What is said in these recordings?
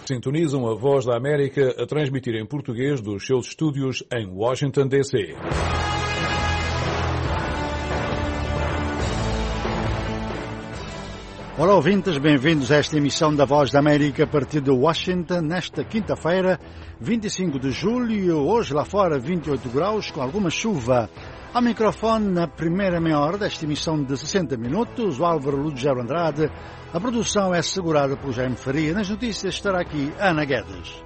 Sintonizam a Voz da América a transmitir em português dos seus estúdios em Washington, D.C. Olá ouvintes, bem-vindos a esta emissão da Voz da América a partir de Washington, nesta quinta-feira, 25 de julho, hoje lá fora 28 graus, com alguma chuva. Ao microfone, na primeira meia hora desta emissão de 60 minutos, o Álvaro Lugero Andrade. A produção é assegurada pelo Jaime Faria. Nas notícias estará aqui Ana Guedes.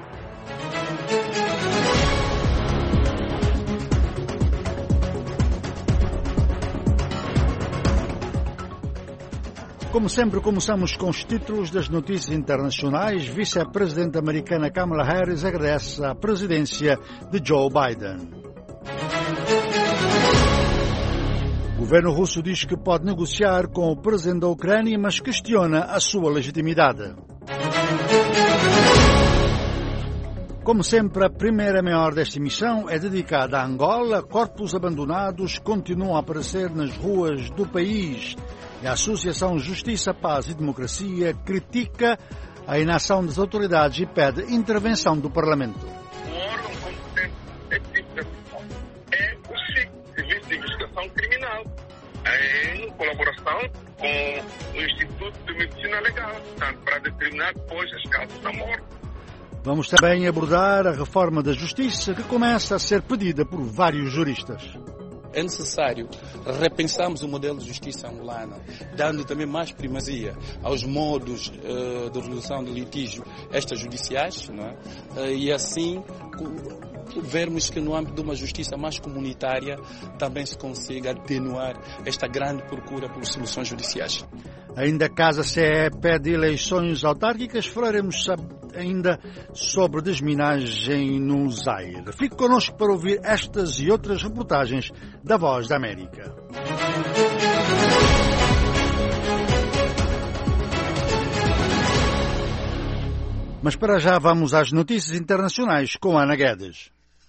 Como sempre, começamos com os títulos das notícias internacionais. Vice-presidente americana Kamala Harris agradece a presidência de Joe Biden. O governo russo diz que pode negociar com o presidente da Ucrânia, mas questiona a sua legitimidade. Como sempre, a primeira meia hora desta emissão é dedicada a Angola. Corpos abandonados continuam a aparecer nas ruas do país. A Associação Justiça, Paz e Democracia critica a inação das autoridades e pede intervenção do Parlamento. O órgão competente desse tipo de ação é o SIC, Serviço de Investigação Criminal, em colaboração com o Instituto de Medicina Legal, portanto, para determinar depois as causas da morte. Vamos também abordar a reforma da Justiça, que começa a ser pedida por vários juristas. É necessário repensarmos o modelo de justiça angolana, dando também mais primazia aos modos de resolução de litígio extrajudiciais, não é? E assim vermos que no âmbito de uma justiça mais comunitária também se consiga atenuar esta grande procura por soluções judiciais. Ainda Casa CE pede eleições autárquicas. Falaremos ainda sobre desminagem no Zaire. Fique connosco para ouvir estas e outras reportagens da Voz da América. Mas para já vamos às notícias internacionais com Ana Guedes.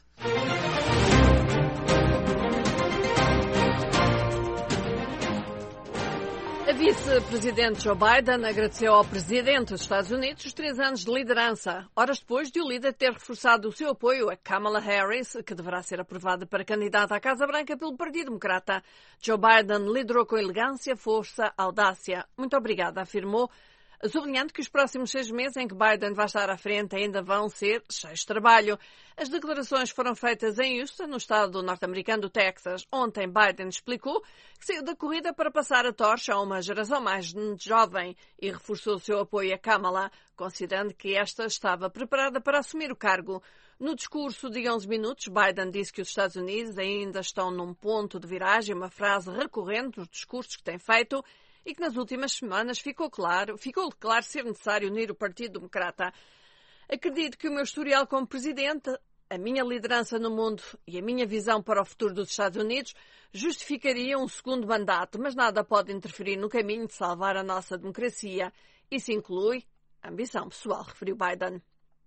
A vice-presidente Joe Biden agradeceu ao presidente dos Estados Unidos os 3 anos de liderança, horas depois de o líder ter reforçado o seu apoio a Kamala Harris, que deverá ser aprovada para candidata à Casa Branca pelo Partido Democrata. Joe Biden liderou com elegância, força, audácia. Muito obrigada, afirmou, sublinhando que os próximos 6 meses em que Biden vai estar à frente ainda vão ser cheios de trabalho. As declarações foram feitas em Houston, no estado norte-americano do Texas. Ontem, Biden explicou que saiu da corrida para passar a tocha a uma geração mais jovem e reforçou o seu apoio a Kamala, considerando que esta estava preparada para assumir o cargo. No discurso de 11 minutos, Biden disse que os Estados Unidos ainda estão num ponto de viragem, uma frase recorrente nos discursos que tem feito, e que nas últimas semanas ficou claro ser necessário unir o Partido Democrata. Acredito que o meu historial como presidente, a minha liderança no mundo e a minha visão para o futuro dos Estados Unidos justificaria um segundo mandato, mas nada pode interferir no caminho de salvar a nossa democracia. Isso inclui a ambição pessoal, referiu Biden.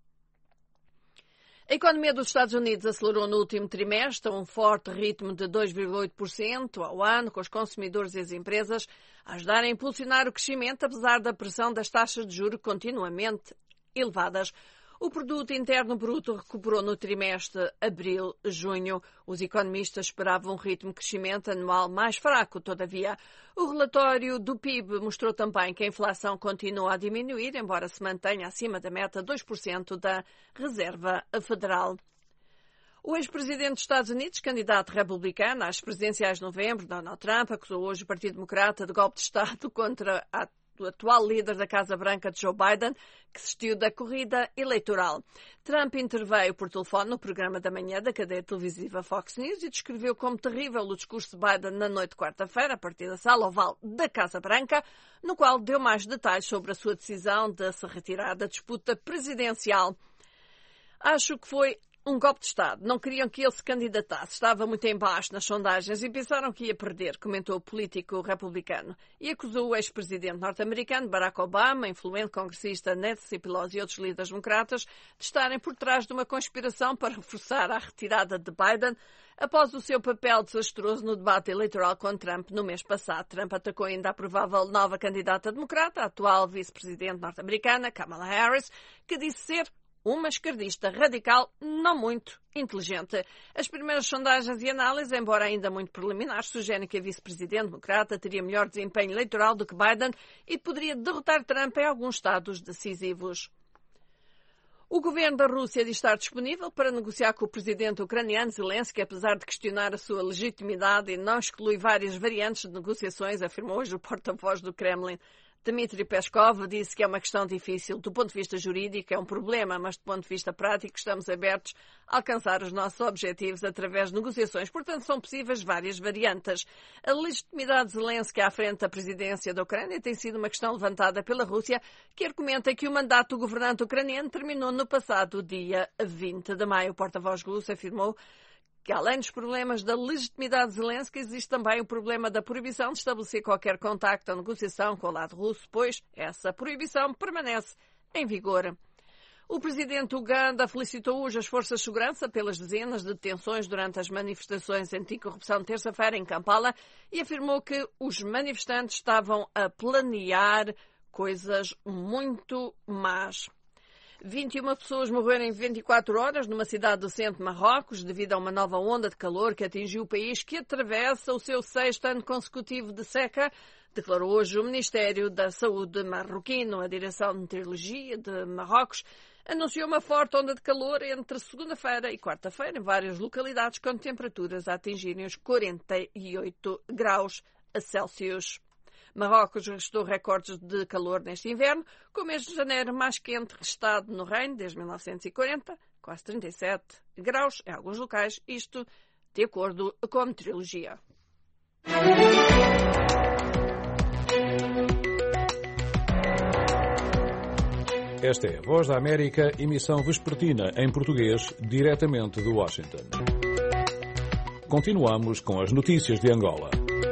A economia dos Estados Unidos acelerou no último trimestre a um forte ritmo de 2,8% ao ano, com os consumidores e as empresas a ajudarem a impulsionar o crescimento, apesar da pressão das taxas de juros continuamente elevadas. O produto interno bruto recuperou no trimestre abril-junho. Os economistas esperavam um ritmo de crescimento anual mais fraco, todavia. O relatório do PIB mostrou também que a inflação continua a diminuir, embora se mantenha acima da meta 2% da Reserva Federal. O ex-presidente dos Estados Unidos, candidato republicano às presidenciais de novembro, Donald Trump, acusou hoje o Partido Democrata de golpe de Estado contra o atual líder da Casa Branca, Joe Biden, que desistiu da corrida eleitoral. Trump interveio por telefone no programa da manhã da cadeia televisiva Fox News e descreveu como terrível o discurso de Biden na noite de quarta-feira, a partir da sala oval da Casa Branca, no qual deu mais detalhes sobre a sua decisão de se retirar da disputa presidencial. Acho que foi um golpe de Estado. Não queriam que ele se candidatasse. Estava muito em baixo nas sondagens e pensaram que ia perder, comentou o político republicano. E acusou o ex-presidente norte-americano Barack Obama, influente congressista Nancy Pelosi e outros líderes democratas de estarem por trás de uma conspiração para forçar a retirada de Biden após o seu papel desastroso no debate eleitoral com Trump no mês passado. Trump atacou ainda a provável nova candidata democrata, a atual vice-presidente norte-americana, Kamala Harris, que disse ser uma esquerdista radical não muito inteligente. As primeiras sondagens e análises, embora ainda muito preliminares, sugerem que a vice-presidente democrata teria melhor desempenho eleitoral do que Biden e poderia derrotar Trump em alguns estados decisivos. O governo da Rússia diz estar disponível para negociar com o presidente ucraniano Zelensky, apesar de questionar a sua legitimidade e não exclui várias variantes de negociações, afirmou hoje o porta-voz do Kremlin. Dmitry Peskov disse que é uma questão difícil. Do ponto de vista jurídico é um problema, mas do ponto de vista prático estamos abertos a alcançar os nossos objetivos através de negociações. Portanto, são possíveis várias variantes. A legitimidade de Zelensky à frente da presidência da Ucrânia tem sido uma questão levantada pela Rússia, que argumenta que o mandato do governante ucraniano terminou no passado dia 20 de maio. O porta-voz russo afirmou que, além dos problemas da legitimidade de Zelensky, existe também o problema da proibição de estabelecer qualquer contacto ou negociação com o lado russo, pois essa proibição permanece em vigor. O presidente Uganda felicitou hoje as forças de segurança pelas dezenas de detenções durante as manifestações anticorrupção de terça-feira em Kampala e afirmou que os manifestantes estavam a planear coisas muito más. 21 pessoas morreram em 24 horas numa cidade do centro de Marrocos devido a uma nova onda de calor que atingiu o país, que atravessa o seu 6º ano consecutivo de seca, declarou hoje o Ministério da Saúde marroquino. A Direção de Meteorologia de Marrocos anunciou uma forte onda de calor entre segunda-feira e quarta-feira em várias localidades, com temperaturas a atingirem os 48 graus Celsius. Marrocos registrou recordes de calor neste inverno, com o mês de janeiro mais quente registrado no reino desde 1940, quase 37 graus em alguns locais, isto de acordo com a meteorologia. Esta é a Voz da América, emissão vespertina em português, diretamente de Washington. Continuamos com as notícias de Angola.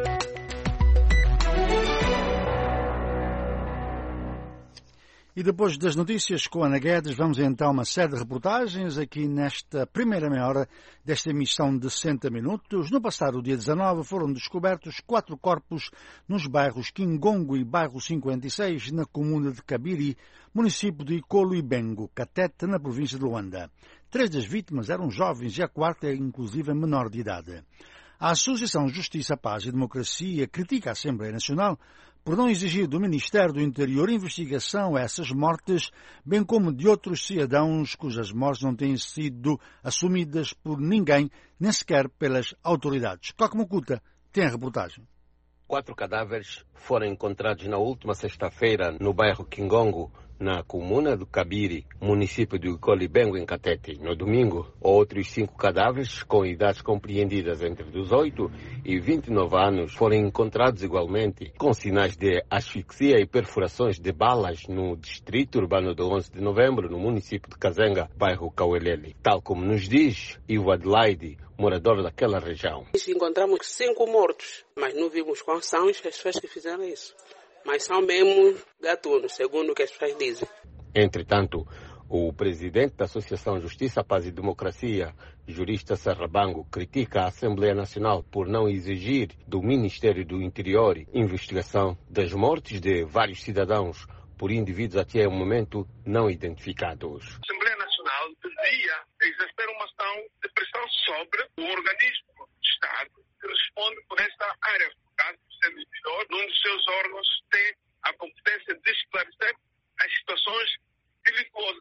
E depois das notícias com Ana Guedes, vamos então a uma série de reportagens aqui nesta primeira meia hora desta emissão de 60 minutos. No passado dia 19 foram descobertos 4 corpos nos bairros Kingongo e bairro 56, na comuna de Kabiri, município de Ikolo-Ibengo, Catete, na província de Luanda. 3 das vítimas eram jovens e a quarta, inclusive, menor de idade. A Associação Justiça, Paz e Democracia critica a Assembleia Nacional por não exigir do Ministério do Interior investigação a essas mortes, bem como de outros cidadãos cujas mortes não têm sido assumidas por ninguém, nem sequer pelas autoridades. Coque Mucuta tem a reportagem. 4 cadáveres foram encontrados na última sexta-feira no bairro Kingongo, na comuna do Kabiri, município de Ikolo-Ibengo, em Catete. No domingo, outros 5 cadáveres com idades compreendidas entre 18 e 29 anos foram encontrados igualmente, com sinais de asfixia e perfurações de balas no distrito urbano do 11 de novembro, no município de Kazenga, bairro Kawelele. Tal como nos diz Ivo Adelaide, morador daquela região. Encontramos 5 mortos, mas não vimos quais são as pessoas que fizeram isso. Mas são mesmo gatunos, segundo o que as pessoas dizem. Entretanto, o presidente da Associação Justiça, Paz e Democracia, jurista Serrabango, critica a Assembleia Nacional por não exigir do Ministério do Interior investigação das mortes de vários cidadãos por indivíduos até o momento não identificados. A Assembleia Nacional devia exercer uma ação de pressão sobre o organismo de Estado que responde por esta área. O Interior, num dos seus órgãos, tem a competência de esclarecer as situações delituosas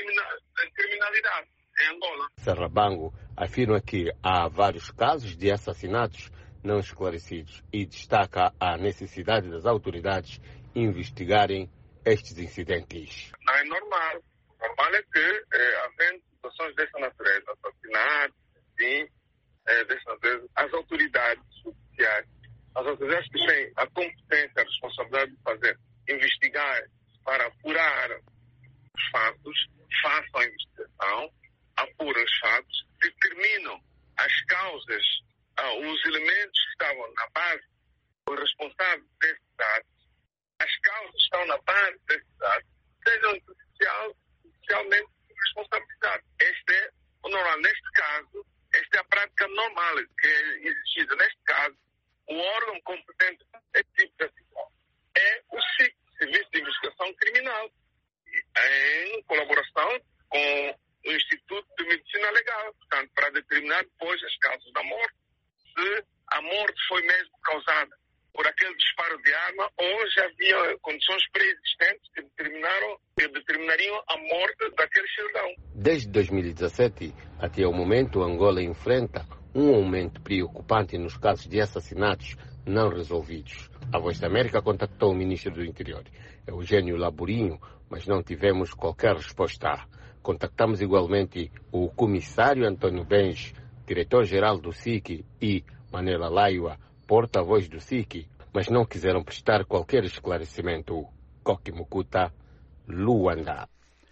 da criminalidade em Angola. Serrabango afirma que há vários casos de assassinatos não esclarecidos e destaca a necessidade das autoridades investigarem estes incidentes. Não é normal. O normal é que, havendo situações dessa natureza, assassinatos, sim, dessa natureza, as autoridades judiciais, as autoridades que têm a competência, a responsabilidade de fazer, investigar para apurar os fatos, façam a investigação, apura os fatos, determinam as causas, os elementos que estavam na base, os responsáveis desses atos, as causas que estão na base desses atos, sejam judicialmente responsabilizados. Este é o normal. Neste caso, esta é a prática normal que é exigida. Neste caso, o órgão competente nesse tipo de decisão é o SIC, Serviço de Investigação Criminal, em colaboração com o Instituto de Medicina Legal, portanto, para determinar depois as causas da morte, se a morte foi mesmo causada por aquele disparo de arma ou já havia condições pré-existentes que determinariam a morte daquele cidadão. Desde 2017 até o momento, Angola enfrenta um aumento preocupante nos casos de assassinatos não resolvidos. A Voz da América contactou o ministro do Interior, Eugênio Laburinho, mas não tivemos qualquer resposta. Contactamos igualmente o comissário António Benj, diretor-geral do SIC, e Manela Laiwa, porta-voz do SIC, mas não quiseram prestar qualquer esclarecimento. Koki Mukuta, Luanda.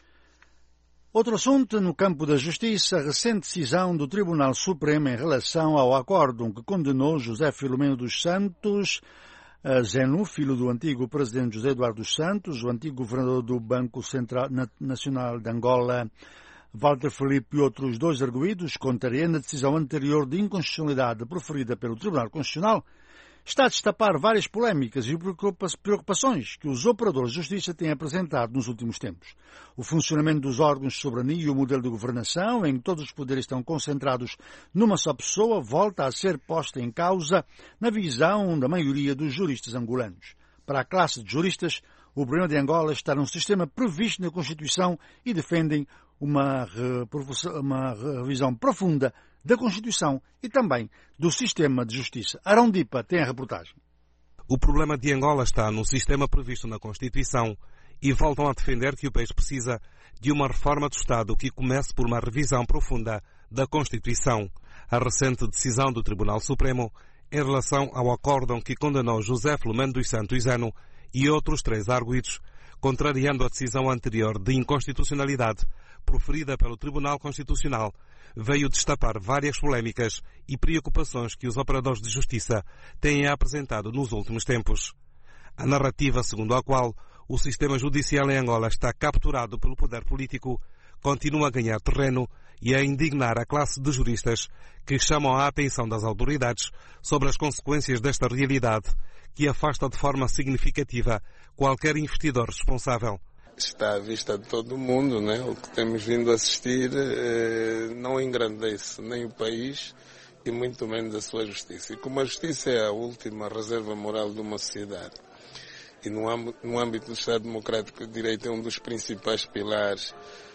Outro assunto no campo da justiça, a recente decisão do Tribunal Supremo em relação ao acórdão que condenou José Filomeno dos Santos, Zenu, filho do antigo presidente José Eduardo dos Santos, o antigo governador do Banco Central Nacional de Angola, Walter Filipe, e outros dois arguidos, contrariando a decisão anterior de inconstitucionalidade proferida pelo Tribunal Constitucional, está a destapar várias polémicas e preocupações que os operadores de justiça têm apresentado nos últimos tempos. O funcionamento dos órgãos de soberania e o modelo de governação, em que todos os poderes estão concentrados numa só pessoa, volta a ser posta em causa na visão da maioria dos juristas angolanos. Para a classe de juristas, o problema de Angola está num sistema previsto na Constituição e defendem uma revisão profunda da Constituição e também do sistema de justiça. Arão Dipa tem a reportagem. O problema de Angola está no sistema previsto na Constituição e voltam a defender que o país precisa de uma reforma do Estado que comece por uma revisão profunda da Constituição. A recente decisão do Tribunal Supremo em relação ao acórdão que condenou José Filomeno dos Santos Zenu e outros 3 arguidos, contrariando a decisão anterior de inconstitucionalidade proferida pelo Tribunal Constitucional, veio destapar várias polémicas e preocupações que os operadores de justiça têm apresentado nos últimos tempos. A narrativa segundo a qual o sistema judicial em Angola está capturado pelo poder político continua a ganhar terreno e a indignar a classe de juristas que chamam a atenção das autoridades sobre as consequências desta realidade que afasta de forma significativa qualquer investidor responsável. Está à vista de todo o mundo, né? O que temos vindo a assistir não engrandece nem o país e muito menos a sua justiça. E como a justiça é a última reserva moral de uma sociedade e no âmbito do Estado Democrático de Direito é um dos principais pilares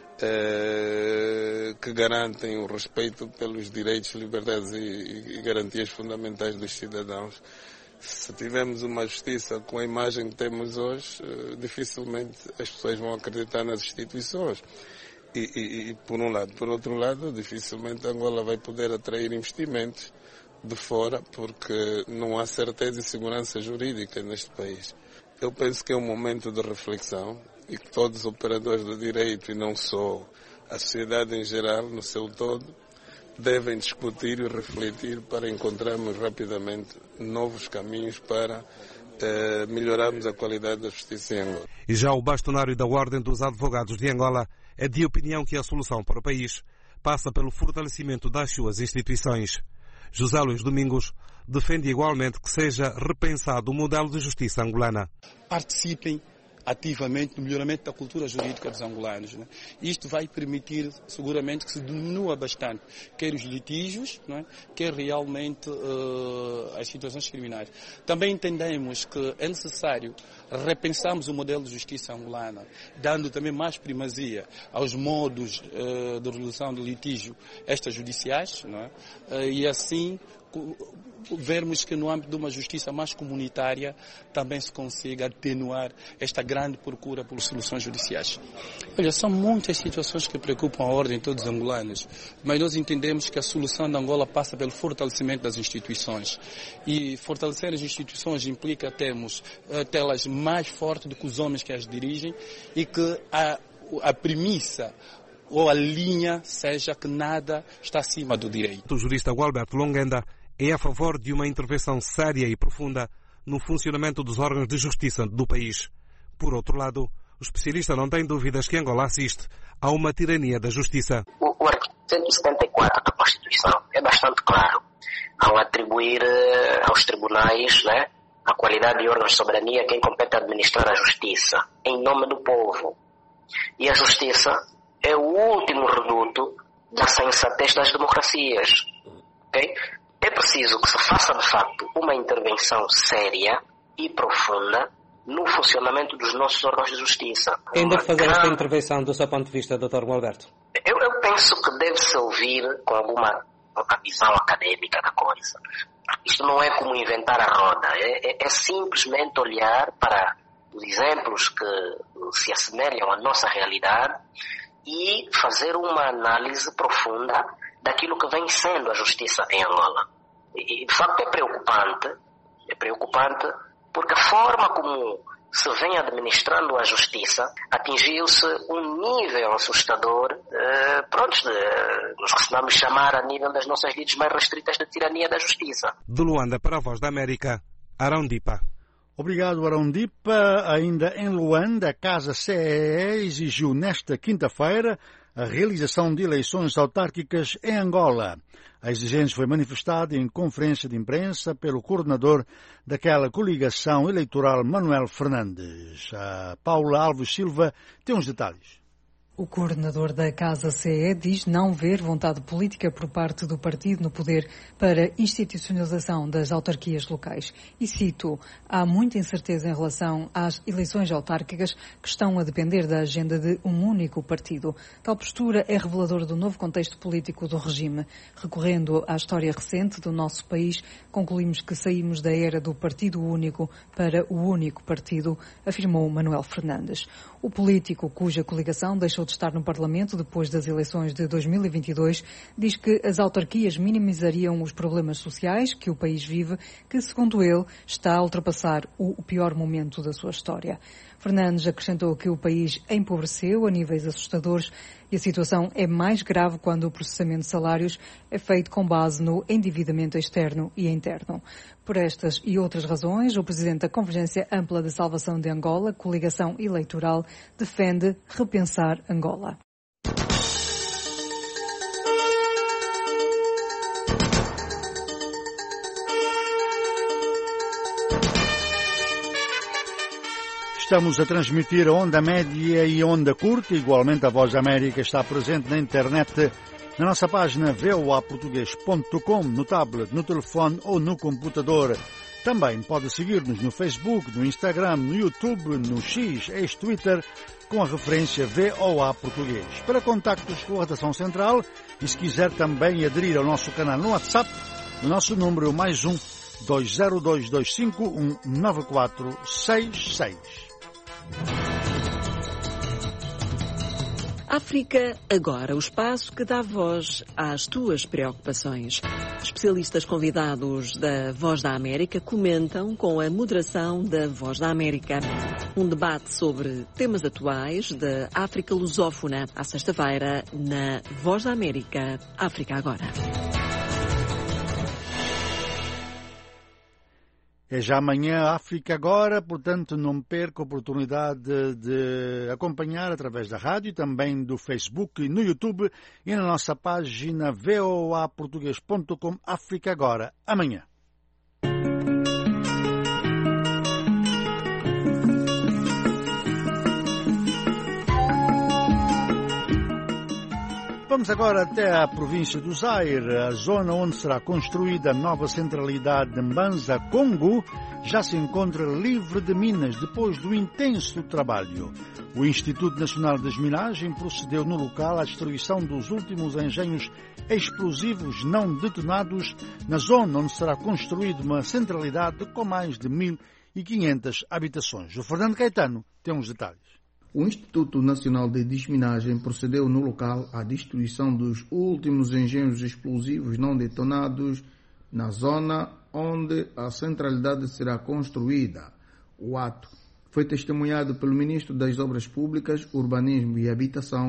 que garantem o respeito pelos direitos, liberdades e garantias fundamentais dos cidadãos. Se tivermos uma justiça com a imagem que temos hoje, dificilmente as pessoas vão acreditar nas instituições. E por um lado. Por outro lado, dificilmente Angola vai poder atrair investimentos de fora, porque não há certeza e segurança jurídica neste país. Eu penso que é um momento de reflexão e que todos os operadores do direito, e não só a sociedade em geral, no seu todo, devem discutir e refletir para encontrarmos rapidamente novos caminhos para melhorarmos a qualidade da justiça em Angola. E já o bastonário da Ordem dos Advogados de Angola é de opinião que a solução para o país passa pelo fortalecimento das suas instituições. José Luís Domingos defende igualmente que seja repensado o modelo de justiça angolana. Participem ativamente no melhoramento da cultura jurídica dos angolanos. Né? Isto vai permitir seguramente que se diminua bastante, quer os litígios, não é? Quer realmente as situações criminais. Também entendemos que é necessário repensarmos o modelo de justiça angolana, dando também mais primazia aos modos de resolução de litígio extrajudiciais, não é? E assim vermos que no âmbito de uma justiça mais comunitária também se consiga atenuar esta grande procura por soluções judiciais. Olha, são muitas situações que preocupam a ordem de todos os angolanos, mas nós entendemos que a solução de Angola passa pelo fortalecimento das instituições. E fortalecer as instituições implica termos tê-las mais fortes do que os homens que as dirigem e que a premissa ou a linha seja que nada está acima do direito. O jurista Gualberto Longuenda é a favor de uma intervenção séria e profunda no funcionamento dos órgãos de justiça do país. Por outro lado, o especialista não tem dúvidas que Angola assiste a uma tirania da justiça. O artigo 174 da Constituição é bastante claro ao atribuir aos tribunais, né, a qualidade de órgãos de soberania quem compete administrar a justiça em nome do povo. E a justiça é o último reduto da sensatez das democracias. Okay? É preciso que se faça, de facto, uma intervenção séria e profunda no funcionamento dos nossos órgãos de justiça. Ainda que fazer esta intervenção do seu ponto de vista, Dr. Gualberto? Eu penso que deve-se ouvir com alguma visão acadêmica da coisa. Isto não é como inventar a roda, é simplesmente olhar para os exemplos que se assemelham à nossa realidade e fazer uma análise profunda daquilo que vem sendo a justiça em Angola. E de facto é preocupante porque a forma como se vem administrando a justiça atingiu-se um nível assustador, nos costumamos chamar a nível das nossas lides mais restritas de tirania da justiça. De Luanda para a Voz da América, Arão Dipa. Obrigado, Arão Dipa. Ainda em Luanda, a Casa CEE exigiu nesta quinta-feira a realização de eleições autárquicas em Angola. A exigência foi manifestada em conferência de imprensa pelo coordenador daquela coligação eleitoral, Manuel Fernandes. A Paula Alves Silva tem os detalhes. O coordenador da Casa CE diz não ver vontade política por parte do partido no poder para institucionalização das autarquias locais. E cito, há muita incerteza em relação às eleições autárquicas que estão a depender da agenda de um único partido. Tal postura é reveladora do novo contexto político do regime. Recorrendo à história recente do nosso país, concluímos que saímos da era do partido único para o único partido, afirmou Manuel Fernandes. O político cuja coligação deixou de estar no Parlamento depois das eleições de 2022 diz que as autarquias minimizariam os problemas sociais que o país vive, que, segundo ele, está a ultrapassar o pior momento da sua história. Fernandes acrescentou que o país empobreceu a níveis assustadores e a situação é mais grave quando o processamento de salários é feito com base no endividamento externo e interno. Por estas e outras razões, o presidente da Convergência Ampla de Salvação de Angola, coligação eleitoral, defende repensar Angola. Estamos a transmitir a onda média e onda curta. Igualmente, a Voz da América está presente na internet, na nossa página voaportugues.com, no tablet, no telefone ou no computador. Também pode seguir-nos no Facebook, no Instagram, no YouTube, no X, ex-Twitter, com a referência VOA Português. Para contactos com a redação central e se quiser também aderir ao nosso canal no WhatsApp, o nosso número é +1 20225 19466. África Agora, o espaço que dá voz às tuas preocupações. Especialistas convidados da Voz da América comentam com a moderação da Voz da América. Um debate sobre temas atuais da África lusófona, à sexta-feira, na Voz da América, África Agora. É já amanhã a África Agora, portanto não perca a oportunidade de acompanhar através da rádio, também do Facebook e no YouTube e na nossa página voaportugues.com África Agora, amanhã. Vamos agora até a província do Zaire, a zona onde será construída a nova centralidade de Mbanza, Congo, já se encontra livre de minas depois do intenso trabalho. O Instituto Nacional de Desminagem procedeu no local à destruição dos últimos engenhos explosivos não detonados na zona onde será construída uma centralidade com mais de 1.500 habitações. O Fernando Caetano tem os detalhes. O Instituto Nacional de Desminagem procedeu no local à destruição dos últimos engenhos explosivos não detonados na zona onde a centralidade será construída. O ato foi testemunhado pelo Ministro das Obras Públicas, Urbanismo e Habitação,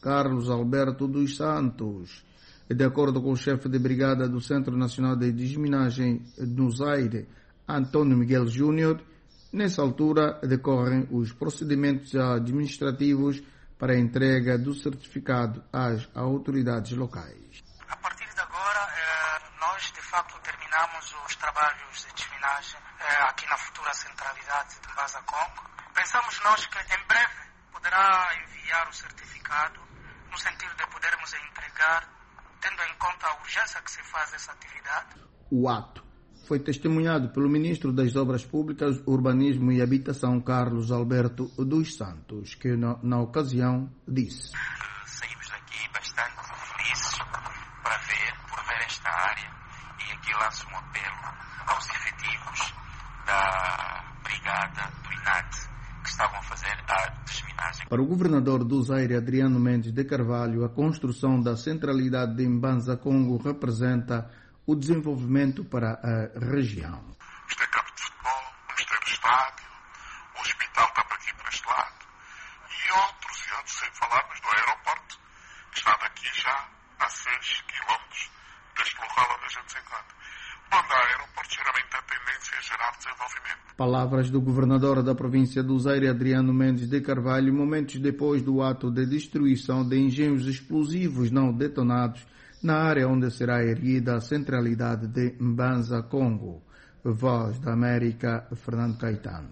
Carlos Alberto dos Santos. De acordo com o chefe de brigada do Centro Nacional de Desminagem no Zaire, Antônio Miguel Júnior, nessa altura decorrem os procedimentos administrativos para a entrega do certificado às autoridades locais. A partir de agora, nós de facto terminamos os trabalhos de desminagem aqui na futura centralidade de Mbanza Congo. Pensamos nós que em breve poderá enviar o certificado no sentido de podermos entregar, tendo em conta a urgência que se faz essa atividade. O ato foi testemunhado pelo ministro das Obras Públicas, Urbanismo e Habitação, Carlos Alberto dos Santos, que na ocasião disse: saímos daqui bastante felizes por ver esta área, e aqui lanço um apelo aos efetivos da brigada do INAT que estavam a fazer a desminagem. Para o governador do Zaire, Adriano Mendes de Carvalho, a construção da centralidade de Mbanza Congo representa o desenvolvimento para a região. Isto é campo de futebol, vamos ter o estádio, o hospital está para aqui, para este lado, e outros, sem falarmos do aeroporto, que está daqui já a 6 quilómetros deste local onde a gente se encontra. Quando há aeroporto, geralmente a tendência é gerar desenvolvimento. Palavras do governador da província do Zaire, Adriano Mendes de Carvalho, momentos depois do ato de destruição de engenhos explosivos não detonados na área onde será erguida a centralidade de Mbanza Congo. Voz da América, Fernando Caetano.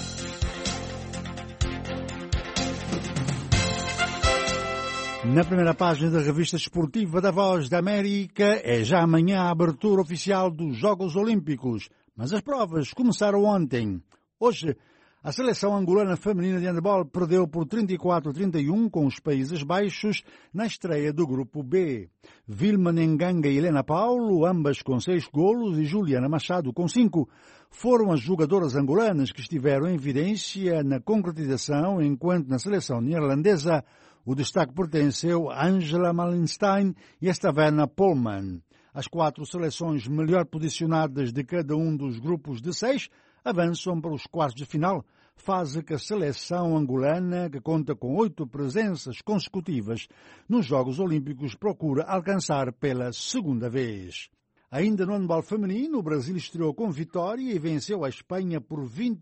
Na primeira página da revista esportiva da Voz da América, é já amanhã a abertura oficial dos Jogos Olímpicos, mas as provas começaram ontem. Hoje, a seleção angolana feminina de handebol perdeu por 34-31 com os Países Baixos na estreia do Grupo B. Vilma Nganga e Helena Paulo, ambas com 6 golos, e Juliana Machado com 5, foram as jogadoras angolanas que estiveram em evidência na concretização, enquanto na seleção neerlandesa o destaque pertenceu a Angela Malenstein e a Stavana Polman. As 4 seleções melhor posicionadas de cada um dos grupos de 6 avançam para os quartos de final, fase que a seleção angolana, que conta com 8 presenças consecutivas nos Jogos Olímpicos, procura alcançar pela segunda vez. Ainda no handebol feminino, o Brasil estreou com vitória e venceu a Espanha por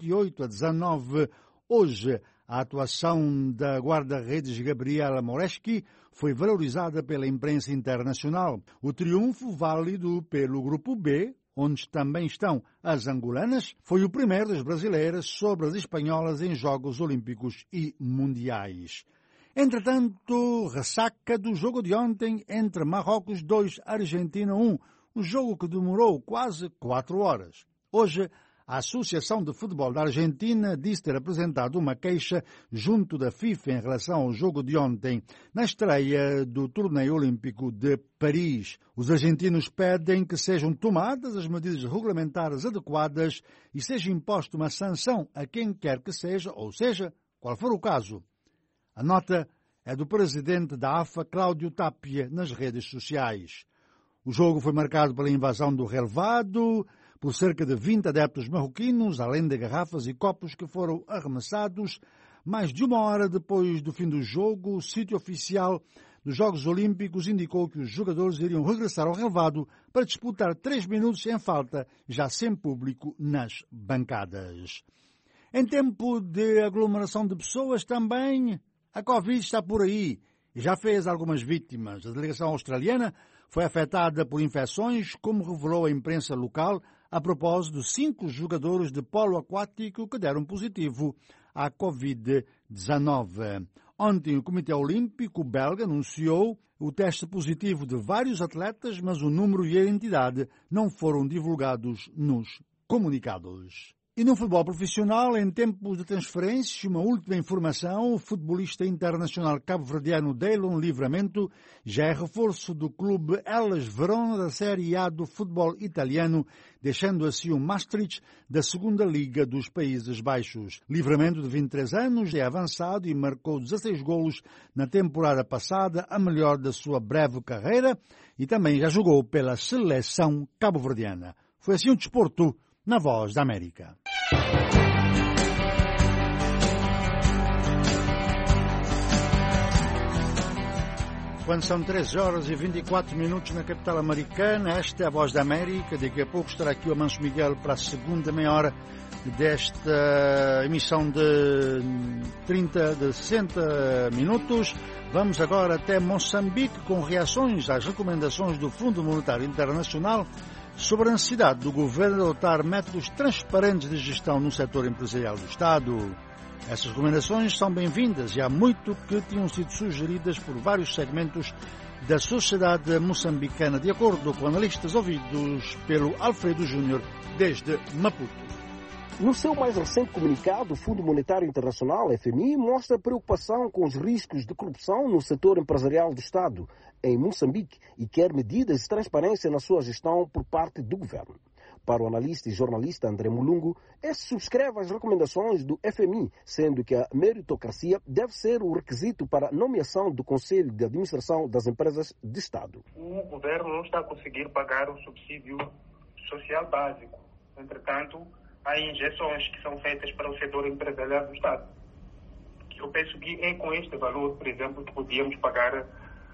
28-19. Hoje, a atuação da guarda-redes Gabriela Moreski foi valorizada pela imprensa internacional. O triunfo, válido pelo Grupo B, onde também estão as angolanas, foi o primeiro das brasileiras sobre as espanholas em Jogos Olímpicos e Mundiais. Entretanto, ressaca do jogo de ontem entre Marrocos 2, Argentina 1, um jogo que demorou quase 4 horas. Hoje, a Associação de Futebol da Argentina disse ter apresentado uma queixa junto da FIFA em relação ao jogo de ontem, na estreia do Torneio Olímpico de Paris. Os argentinos pedem que sejam tomadas as medidas regulamentares adequadas e seja imposta uma sanção a quem quer que seja, ou seja, qual for o caso. A nota é do presidente da AFA, Cláudio Tapia, nas redes sociais. O jogo foi marcado pela invasão do relvado por cerca de 20 adeptos marroquinos, além de garrafas e copos que foram arremessados. Mais de 1 hora depois do fim do jogo, o sítio oficial dos Jogos Olímpicos indicou que os jogadores iriam regressar ao relvado para disputar 3 minutos em falta, já sem público nas bancadas. Em tempo de aglomeração de pessoas também, a Covid está por aí e já fez algumas vítimas. A delegação australiana foi afetada por infecções, como revelou a imprensa local, a propósito de 5 jogadores de polo aquático que deram positivo à Covid-19. Ontem, o Comitê Olímpico belga anunciou o teste positivo de vários atletas, mas o número e a entidade não foram divulgados nos comunicados. E no futebol profissional, em tempos de transferência, uma última informação: o futebolista internacional cabo-verdiano Daylon Livramento já é reforço do clube Hellas Verona da Série A do futebol italiano, deixando assim o Maastricht da segunda Liga dos Países Baixos. Livramento, de 23 anos, é avançado e marcou 16 golos na temporada passada, a melhor da sua breve carreira, e também já jogou pela seleção cabo-verdiana. Foi assim o desporto na Voz da América. Quando são 13 horas e 24 minutos na capital americana, esta é a Voz da América. Daqui a pouco estará aqui o Amanso Miguel para a segunda meia hora desta emissão de 60 minutos. Vamos agora até Moçambique com reações às recomendações do Fundo Monetário Internacional sobre a necessidade do governo adotar métodos transparentes de gestão no setor empresarial do Estado. Essas recomendações são bem-vindas e há muito que tinham sido sugeridas por vários segmentos da sociedade moçambicana, de acordo com analistas ouvidos pelo Alfredo Júnior desde Maputo. No seu mais recente comunicado, o Fundo Monetário Internacional, FMI, mostra preocupação com os riscos de corrupção no setor empresarial do Estado em Moçambique e quer medidas de transparência na sua gestão por parte do governo. Para o analista e jornalista André Mulungu, este subscreve as recomendações do FMI, sendo que a meritocracia deve ser o requisito para a nomeação do Conselho de Administração das Empresas de Estado. O governo não está a conseguir pagar o subsídio social básico. Entretanto, há injeções que são feitas para o setor empresarial do Estado. Eu penso que é com este valor, por exemplo, que podíamos pagar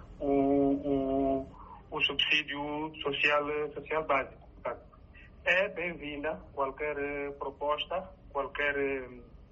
o subsídio social básico. É bem-vinda qualquer proposta, qualquer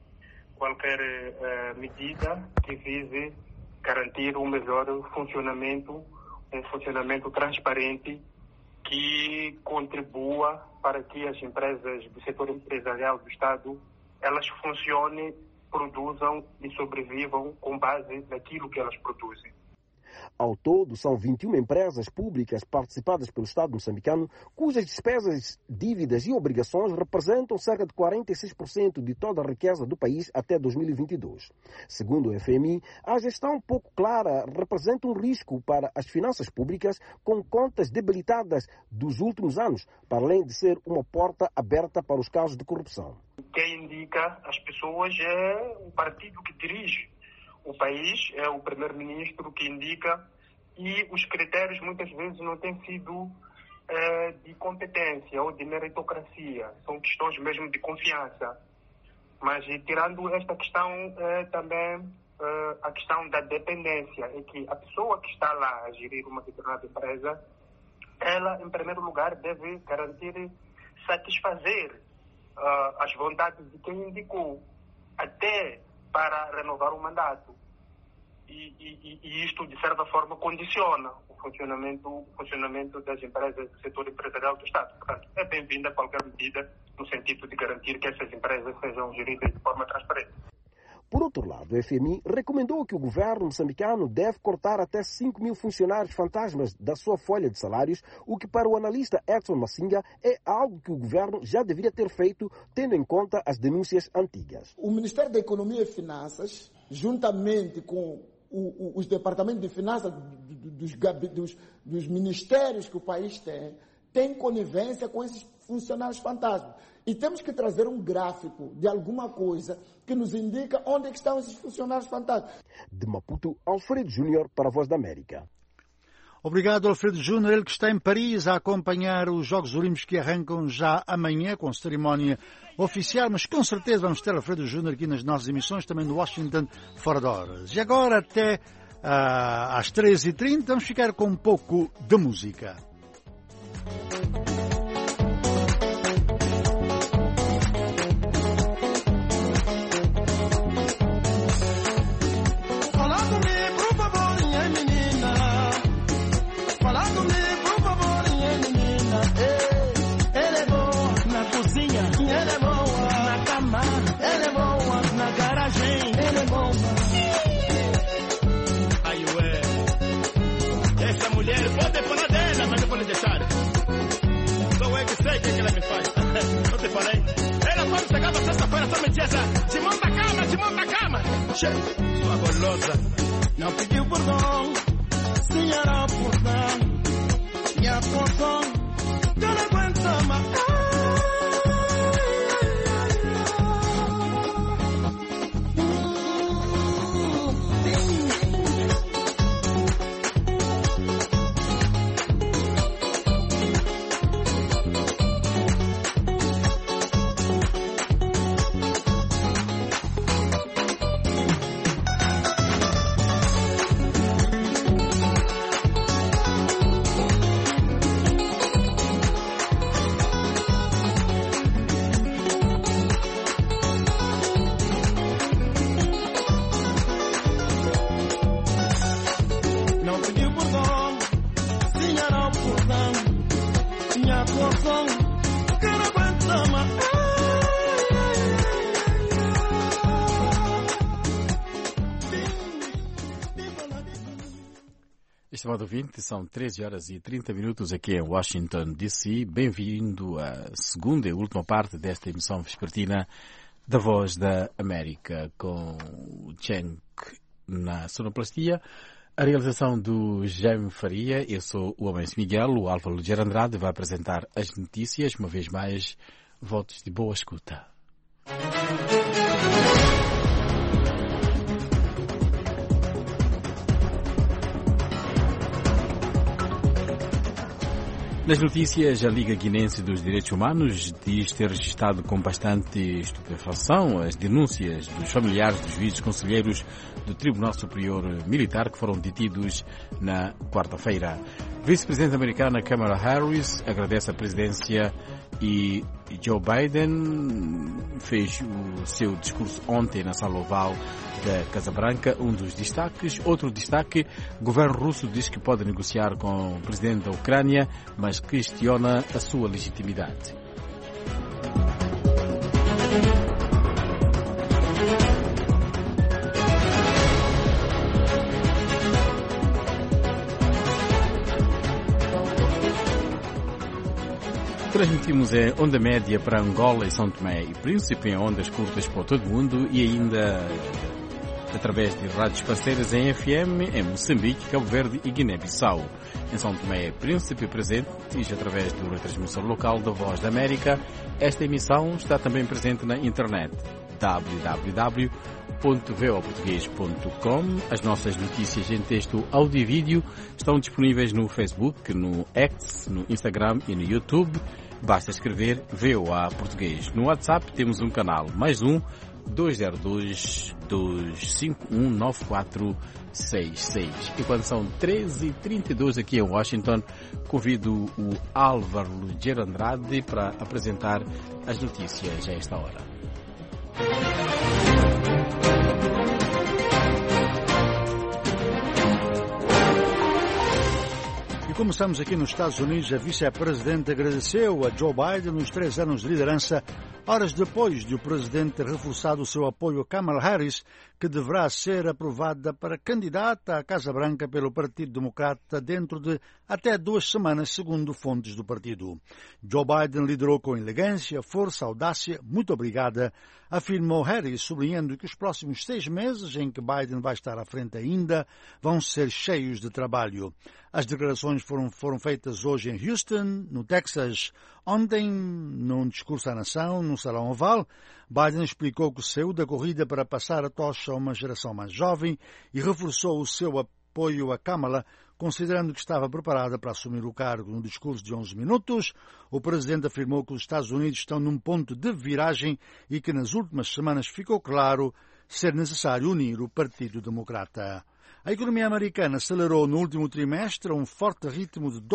medida que vise garantir um melhor funcionamento, um funcionamento transparente que contribua para que as empresas do setor empresarial do Estado elas funcionem, produzam e sobrevivam com base naquilo que elas produzem. Ao todo, são 21 empresas públicas participadas pelo Estado moçambicano, cujas despesas, dívidas e obrigações representam cerca de 46% de toda a riqueza do país até 2022. Segundo o FMI, a gestão pouco clara representa um risco para as finanças públicas com contas debilitadas dos últimos anos, para além de ser uma porta aberta para os casos de corrupção. Quem indica as pessoas é o partido que dirige o país, é o primeiro-ministro que indica, e os critérios muitas vezes não têm sido de competência ou de meritocracia, são questões mesmo de confiança. Mas tirando esta questão, também a questão da dependência, é que a pessoa que está lá a gerir uma determinada empresa, ela em primeiro lugar deve garantir, satisfazer as vontades de quem indicou, até para renovar o mandato. E isto, de certa forma, condiciona o funcionamento das empresas do setor empresarial do Estado. Portanto, é bem-vinda qualquer medida no sentido de garantir que essas empresas sejam geridas de forma transparente. Por outro lado, o FMI recomendou que o governo moçambicano deve cortar até 5 mil funcionários fantasmas da sua folha de salários, o que para o analista Edson Massinga é algo que o governo já deveria ter feito, tendo em conta as denúncias antigas. O Ministério da Economia e Finanças, juntamente com os departamentos de finanças dos ministérios que o país tem conivência com esses funcionários fantasmas. E temos que trazer um gráfico de alguma coisa que nos indica onde é que estão esses funcionários fantasmas. De Maputo, Alfredo Júnior para a Voz da América. Obrigado, Alfredo Júnior, ele que está em Paris a acompanhar os Jogos Olímpicos que arrancam já amanhã com cerimónia oficial, mas com certeza vamos ter Alfredo Júnior aqui nas nossas emissões, também no Washington, fora de horas. E agora até às 13h30 vamos ficar com um pouco de música. Pode falar dela, mas não pode deixar. Sou eu que sei o que ela me faz. Não te falei? Ela quando chegava sexta-feira só me dizia assim: te monta a cama. Sua golosa. Não pediu perdão, senhora perdão. Minha porção, eu não aguento mais. Estimado ouvinte, são 13 horas e 30 minutos aqui em Washington, D.C. Bem-vindo à segunda e última parte desta emissão vespertina da Voz da América, com o Cenk na sonoplastia, a realização do Jaime Faria. Eu sou o Homem Miguel, o Álvaro Ligeiro Andrade vai apresentar as notícias. Uma vez mais, votos de boa escuta. Nas notícias, a Liga Guinense dos Direitos Humanos diz ter registrado com bastante estupefação as denúncias dos familiares dos juízes conselheiros do Tribunal Superior Militar que foram detidos na quarta-feira. Vice-presidente americana Kamala Harris agradece a presidência e Joe Biden fez o seu discurso ontem na Sala Oval da Casa Branca. Um dos destaques. Outro destaque, o governo russo diz que pode negociar com o presidente da Ucrânia, mas questiona a sua legitimidade. Transmitimos em onda média para Angola e São Tomé e Príncipe, em ondas curtas para todo o mundo e ainda através de rádios parceiras em FM em Moçambique, Cabo Verde e Guiné-Bissau. Em São Tomé e Príncipe presentes através do retransmissor local da Voz da América. Esta emissão está também presente na internet www.voaportugues.com. As nossas notícias em texto, áudio e vídeo estão disponíveis no Facebook, no X, no Instagram e no YouTube. Basta escrever VOA Português. No WhatsApp temos um canal, mais um 202-251-9466. E quando são 13h32 aqui em Washington, convido o Álvaro Ligeiro Andrade para apresentar as notícias a esta hora. E começamos aqui nos Estados Unidos. A vice-presidente agradeceu a Joe Biden nos 3 anos de liderança, horas depois de o presidente ter reforçado o seu apoio a Kamala Harris, que deverá ser aprovada para candidata à Casa Branca pelo Partido Democrata dentro de até 2 semanas, segundo fontes do partido. Joe Biden liderou com elegância, força, audácia. Muito obrigada, afirmou Harris, sublinhando que os próximos 6 meses, em que Biden vai estar à frente ainda, vão ser cheios de trabalho. As declarações foram feitas hoje em Houston, no Texas. Ontem, num discurso à nação, no Salão Oval, Biden explicou que saiu da corrida para passar a tocha a uma geração mais jovem e reforçou o seu apoio a Kamala, considerando que estava preparada para assumir o cargo. No discurso de 11 minutos, o presidente afirmou que os Estados Unidos estão num ponto de viragem e que nas últimas semanas ficou claro ser necessário unir o Partido Democrata. A economia americana acelerou no último trimestre a um forte ritmo de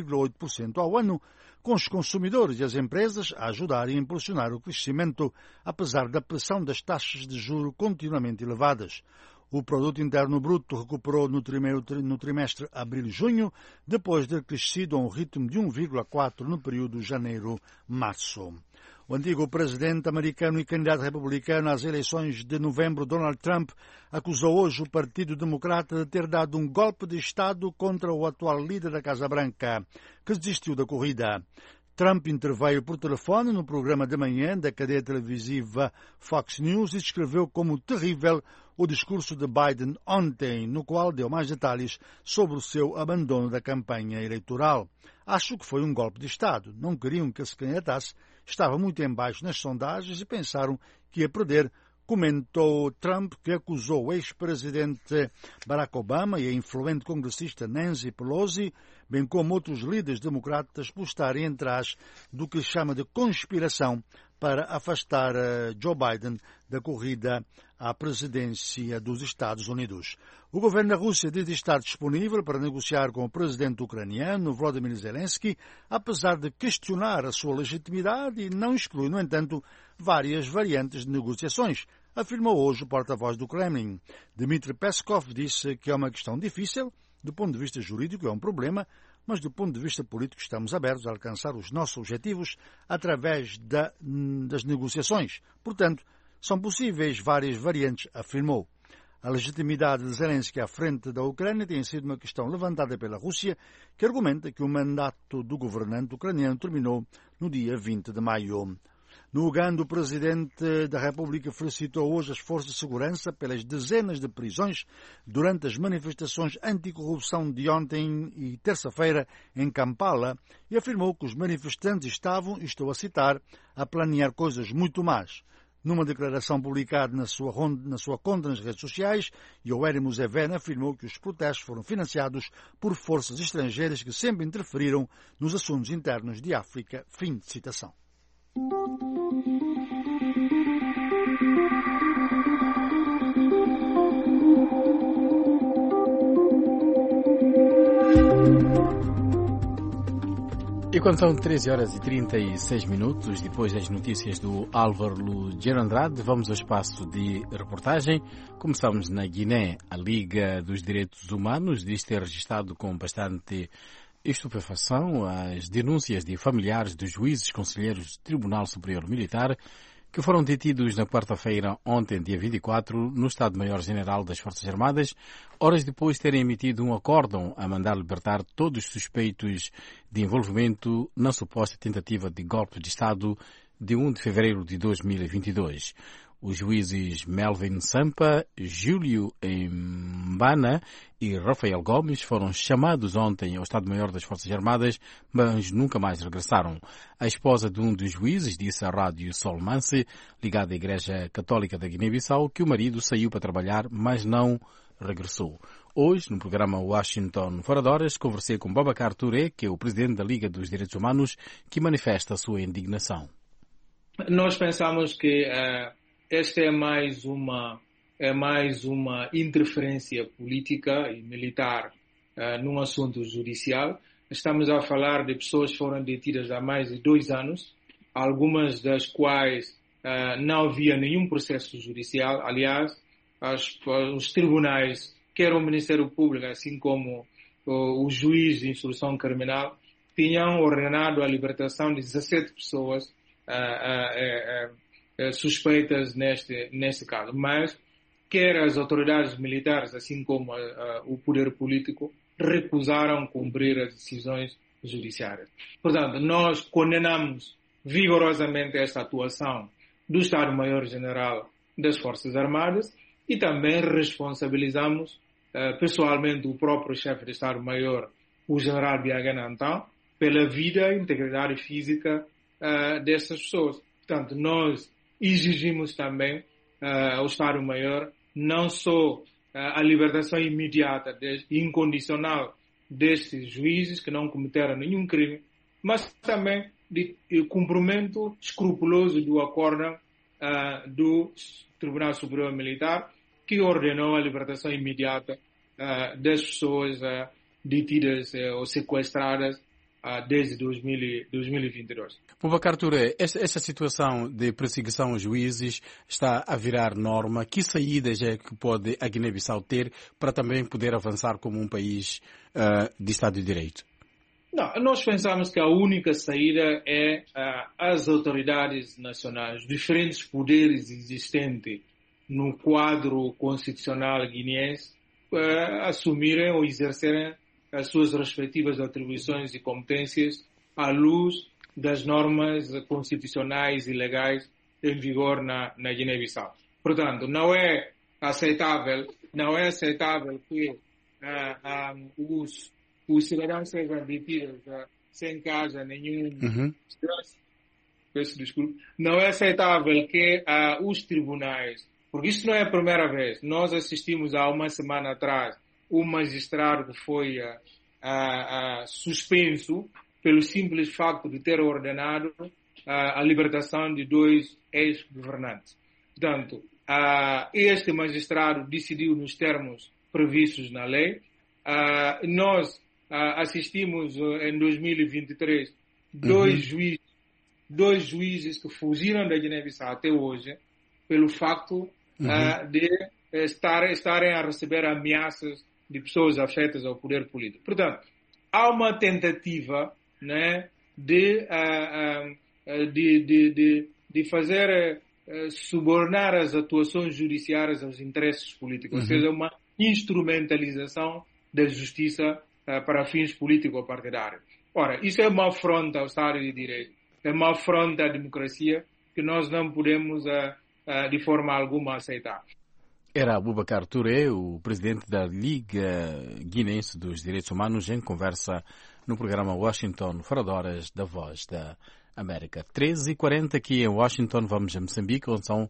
2,8% ao ano, com os consumidores e as empresas a ajudarem a impulsionar o crescimento, apesar da pressão das taxas de juros continuamente elevadas. O produto interno bruto recuperou no trimestre abril-junho, depois de ter crescido a um ritmo de 1,4% no período janeiro-março. O antigo presidente americano e candidato republicano às eleições de novembro, Donald Trump, acusou hoje o Partido Democrata de ter dado um golpe de Estado contra o atual líder da Casa Branca, que desistiu da corrida. Trump interveio por telefone no programa de manhã da cadeia televisiva Fox News e descreveu como terrível o discurso de Biden ontem, no qual deu mais detalhes sobre o seu abandono da campanha eleitoral. Acho que foi um golpe de Estado. Não queriam que se candidatasse, estava muito em baixo nas sondagens e pensaram que ia perder, comentou Trump, que acusou o ex-presidente Barack Obama e a influente congressista Nancy Pelosi, bem como outros líderes democratas, por estarem atrás do que chama de conspiração para afastar Joe Biden da corrida à presidência dos Estados Unidos. O governo da Rússia diz estar disponível para negociar com o presidente ucraniano Volodymyr Zelensky, apesar de questionar a sua legitimidade e não exclui, no entanto, várias variantes de negociações, afirmou hoje o porta-voz do Kremlin. Dmitry Peskov disse que é uma questão difícil, do ponto de vista jurídico é um problema, mas do ponto de vista político estamos abertos a alcançar os nossos objetivos através das negociações. Portanto, são possíveis várias variantes, afirmou. A legitimidade de Zelensky à frente da Ucrânia tem sido uma questão levantada pela Rússia, que argumenta que o mandato do governante ucraniano terminou no dia 20 de maio. No Uganda, o presidente da República felicitou hoje as forças de segurança pelas dezenas de prisões durante as manifestações anticorrupção de ontem e terça-feira em Kampala e afirmou que os manifestantes estavam, estou a citar, a planear coisas muito más. Numa declaração publicada na sua conta nas redes sociais, Yoweri Museveni afirmou que os protestos foram financiados por forças estrangeiras que sempre interferiram nos assuntos internos de África. Fim de citação. E quando são 13 horas e 36 minutos, depois das notícias do Álvaro Lugero Andrade, vamos ao espaço de reportagem. Começamos na Guiné. A Liga dos Direitos Humanos diz ter registrado com bastante estupefação as denúncias de familiares dos juízes conselheiros do Tribunal Superior Militar que foram detidos na quarta-feira, ontem, dia 24, no Estado-Maior-General das Forças Armadas, horas depois de terem emitido um acórdão a mandar libertar todos os suspeitos de envolvimento na suposta tentativa de golpe de Estado de 1 de fevereiro de 2022. Os juízes Melvin Sampa, Júlio Mbana e Rafael Gomes foram chamados ontem ao Estado-Maior das Forças Armadas, mas nunca mais regressaram. A esposa de um dos juízes disse à rádio Sol Manse, ligada à Igreja Católica da Guiné-Bissau, que o marido saiu para trabalhar, mas não regressou. Hoje, no programa Washington Fora de Horas, conversei com Babacar Touré, que é o presidente da Liga dos Direitos Humanos, que manifesta a sua indignação. Nós pensamos que esta é mais uma interferência política e militar num assunto judicial. Estamos a falar de pessoas que foram detidas há mais de 2 anos, algumas das quais não havia nenhum processo judicial. Aliás, os tribunais, quer o Ministério Público, assim como o juiz de instrução criminal, tinham ordenado a libertação de 17 pessoas suspeitas neste caso, mas quer as autoridades militares, assim como o poder político, recusaram cumprir as decisões judiciárias. Portanto, nós condenamos vigorosamente esta atuação do Estado-Maior-General das Forças Armadas e também responsabilizamos pessoalmente o próprio chefe de Estado-Maior, o General Biagana Antão, pela vida e integridade física dessas pessoas. Portanto, nós exigimos também ao Estado-Maior não só a libertação imediata e incondicional destes juízes que não cometeram nenhum crime, mas também de cumprimento escrupuloso do acórdão do Tribunal Superior Militar, que ordenou a libertação imediata das pessoas detidas ou sequestradas desde 2022. Babacar Touré, esta situação de perseguição aos juízes está a virar norma. Que saídas é que pode a Guiné-Bissau ter para também poder avançar como um país de Estado de Direito? Não, nós pensamos que a única saída é as autoridades nacionais, diferentes poderes existentes no quadro constitucional guineense, assumirem ou exercerem as suas respectivas atribuições e competências à luz das normas constitucionais e legais em vigor na Guiné-Bissau. Portanto, não é aceitável que os cidadãos sejam detidos sem causa nenhum. Peço desculpa. Não é aceitável que os tribunais, porque isso não é a primeira vez. Nós assistimos há uma semana atrás um magistrado que foi suspenso pelo simples facto de ter ordenado a libertação de 2 ex-governantes. Portanto, este magistrado decidiu nos termos previstos na lei. Nós assistimos em 2023 dois juízes que fugiram da Guiné-Bissau até hoje pelo facto de estarem a receber ameaças de pessoas afetas ao poder político. Portanto, há uma tentativa, né, de fazer subornar as atuações judiciárias aos interesses políticos, ou seja, uma instrumentalização da justiça para fins político-partidários. Ora, isso é uma afronta ao Estado de Direito, é uma afronta à democracia que nós não podemos, de forma alguma, aceitar. Era Boubacar Touré, o presidente da Liga Guinense dos Direitos Humanos, em conversa no programa Washington Fora de Horas da Voz da América. 13h40 aqui em Washington, vamos a Moçambique, onde são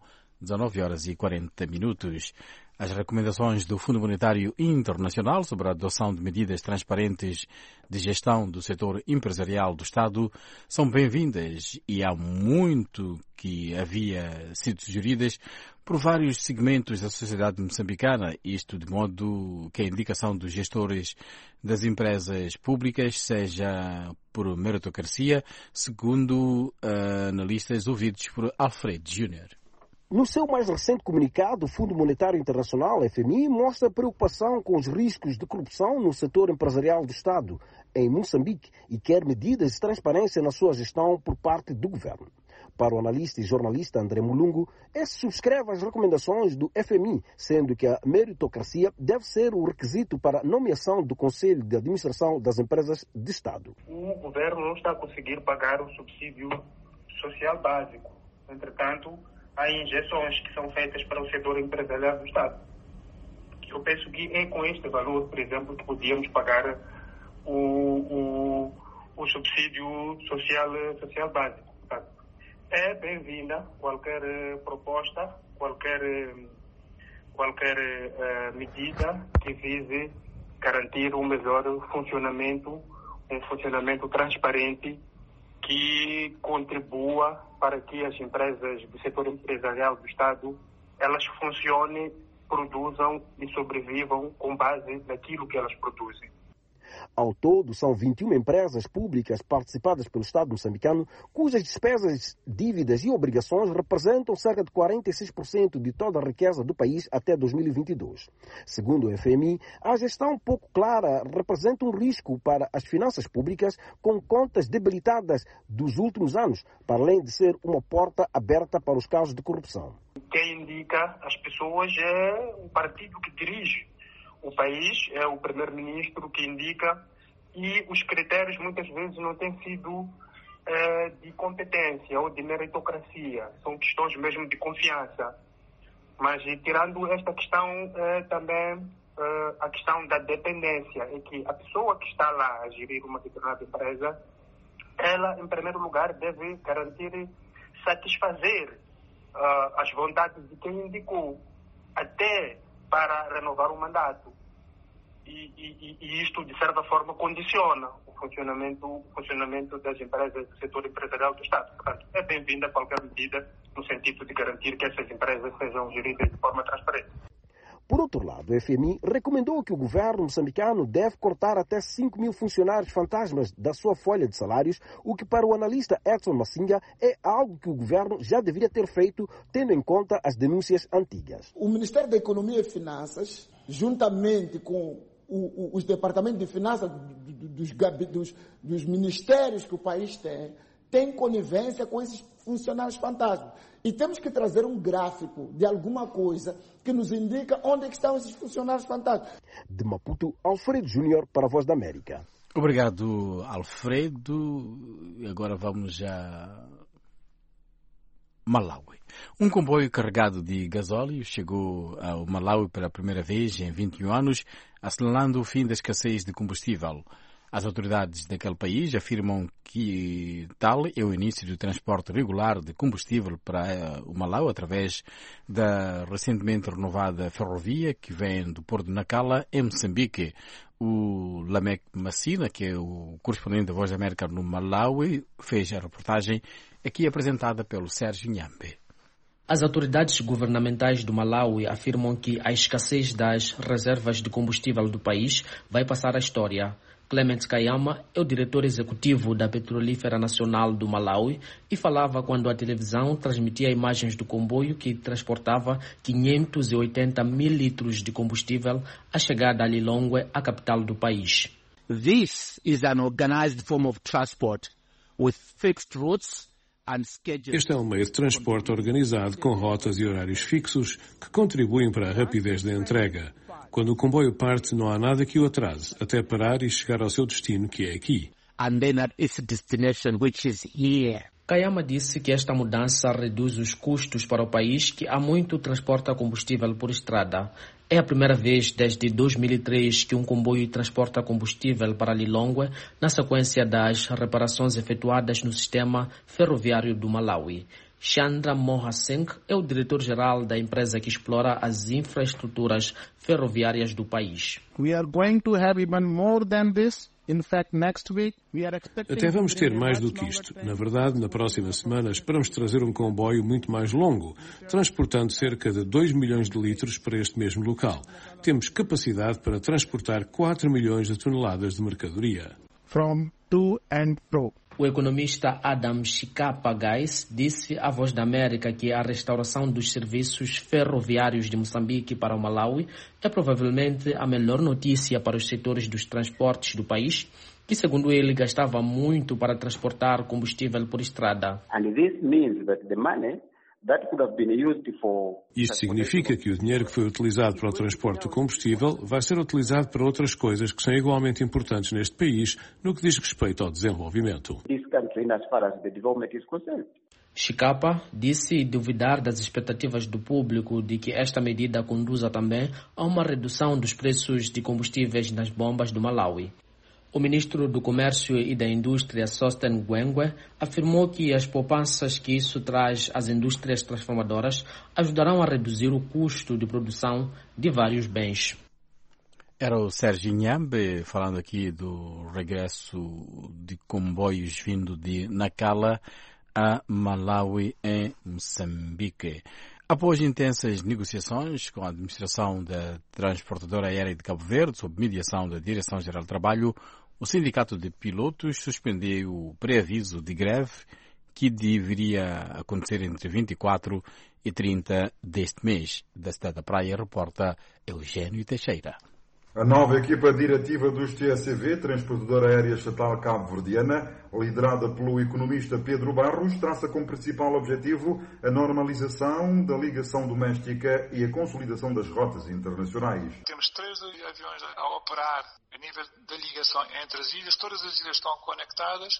19h40. As recomendações do Fundo Monetário Internacional sobre a adoção de medidas transparentes de gestão do setor empresarial do Estado são bem-vindas e há muito que havia sido sugeridas por vários segmentos da sociedade moçambicana, isto de modo que a indicação dos gestores das empresas públicas seja por meritocracia, segundo analistas ouvidos por Alfred Júnior. No seu mais recente comunicado, o Fundo Monetário Internacional, FMI, mostra preocupação com os riscos de corrupção no setor empresarial do Estado em Moçambique e quer medidas de transparência na sua gestão por parte do governo. Para o analista e jornalista André Mulungu, esse subscreve as recomendações do FMI, sendo que a meritocracia deve ser o requisito para a nomeação do Conselho de Administração das Empresas de Estado. O governo não está a conseguir pagar o subsídio social básico. Entretanto, há injeções que são feitas para o setor empresarial do Estado. Eu penso que é com este valor, por exemplo, que podíamos pagar o subsídio social básico. É bem-vinda qualquer proposta, qualquer medida que vise garantir um melhor funcionamento, um funcionamento transparente que contribua para que as empresas do setor empresarial do Estado elas funcionem, produzam e sobrevivam com base naquilo que elas produzem. Ao todo, são 21 empresas públicas participadas pelo Estado moçambicano, cujas despesas, dívidas e obrigações representam cerca de 46% de toda a riqueza do país até 2022. Segundo o FMI, a gestão pouco clara representa um risco para as finanças públicas com contas debilitadas dos últimos anos, para além de ser uma porta aberta para os casos de corrupção. Quem indica as pessoas é o partido que dirige o país, é o primeiro-ministro que indica, e os critérios muitas vezes não têm sido de competência ou de meritocracia, são questões mesmo de confiança. Mas tirando esta questão, também a questão da dependência, é que a pessoa que está lá a gerir uma determinada empresa, ela em primeiro lugar deve garantir, satisfazer as vontades de quem indicou, até para renovar o mandato. E isto, de certa forma, condiciona o funcionamento das empresas do setor empresarial do Estado. Portanto, é bem-vinda qualquer medida no sentido de garantir que essas empresas sejam geridas de forma transparente. Por outro lado, o FMI recomendou que o governo moçambicano deve cortar até 5 mil funcionários fantasmas da sua folha de salários, o que para o analista Edson Massinga é algo que o governo já deveria ter feito, tendo em conta as denúncias antigas. O Ministério da Economia e Finanças, juntamente com os departamentos de finanças dos ministérios que o país tem conivência com esses funcionários fantasmas. E temos que trazer um gráfico de alguma coisa que nos indica onde é que estão esses funcionários fantasmas. De Maputo, Alfredo Júnior para a Voz da América. Obrigado, Alfredo. Agora vamos a Malawi. Um comboio carregado de gasóleo chegou ao Malawi pela primeira vez em 21 anos, assinalando o fim da escassez de combustível. As autoridades daquele país afirmam que tal é o início do transporte regular de combustível para o Malawi através da recentemente renovada ferrovia que vem do Porto de Nacala, em Moçambique. O Lamek Massina, que é o correspondente da Voz da América no Malawi, fez a reportagem aqui apresentada pelo Sérgio Nhambe. As autoridades governamentais do Malawi afirmam que a escassez das reservas de combustível do país vai passar à história. Clement Kayama é o diretor executivo da Petrolífera Nacional do Malawi e falava quando a televisão transmitia imagens do comboio que transportava 580 mil litros de combustível à chegada a Lilongwe, a capital do país. This is an organized form of transport with fixed routes Este é um meio de transporte organizado com rotas e horários fixos que contribuem para a rapidez da entrega. Quando o comboio parte, não há nada que o atrase, até parar e chegar ao seu destino, que é aqui. Kayama disse que esta mudança reduz os custos para o país, que há muito transporta combustível por estrada. É a primeira vez desde 2003 que um comboio transporta combustível para Lilongwe, na sequência das reparações efetuadas no sistema ferroviário do Malawi. Chandra Mohan Singh é o diretor-geral da empresa que explora as infraestruturas ferroviárias do país. We are going to have even more than this. Até vamos ter mais do que isto. Na verdade, na próxima semana esperamos trazer um comboio muito mais longo, transportando cerca de 2 milhões de litros para este mesmo local. Temos capacidade para transportar 4 milhões de toneladas de mercadoria. From to and fro. O economista Adam Chikapa Gais disse à Voz da América que a restauração dos serviços ferroviários de Moçambique para o Malawi é provavelmente a melhor notícia para os setores dos transportes do país, que, segundo ele, gastava muito para transportar combustível por estrada. Isto significa que o dinheiro que foi utilizado para o transporte de combustível vai ser utilizado para outras coisas que são igualmente importantes neste país no que diz respeito ao desenvolvimento. Chikapa disse duvidar das expectativas do público de que esta medida conduza também a uma redução dos preços de combustíveis nas bombas do Malawi. O ministro do Comércio e da Indústria, Sosten Gwengwe, afirmou que as poupanças que isso traz às indústrias transformadoras ajudarão a reduzir o custo de produção de vários bens. Era o Sérgio Inhambe falando aqui do regresso de comboios vindo de Nacala a Malawi, em Moçambique. Após intensas negociações com a administração da Transportadora Aérea de Cabo Verde, sob mediação da Direção-Geral do Trabalho, o Sindicato de Pilotos suspendeu o pré-aviso de greve que deveria acontecer entre 24 e 30 deste mês. Da cidade da Praia, reporta Eugênio Teixeira. A nova equipa diretiva dos TSV, Transportadora Aérea Estatal Cabo-Verdiana, liderada pelo economista Pedro Barros, traça como principal objetivo a normalização da ligação doméstica e a consolidação das rotas internacionais. Temos 13 aviões a operar a nível da ligação entre as ilhas. Todas as ilhas estão conectadas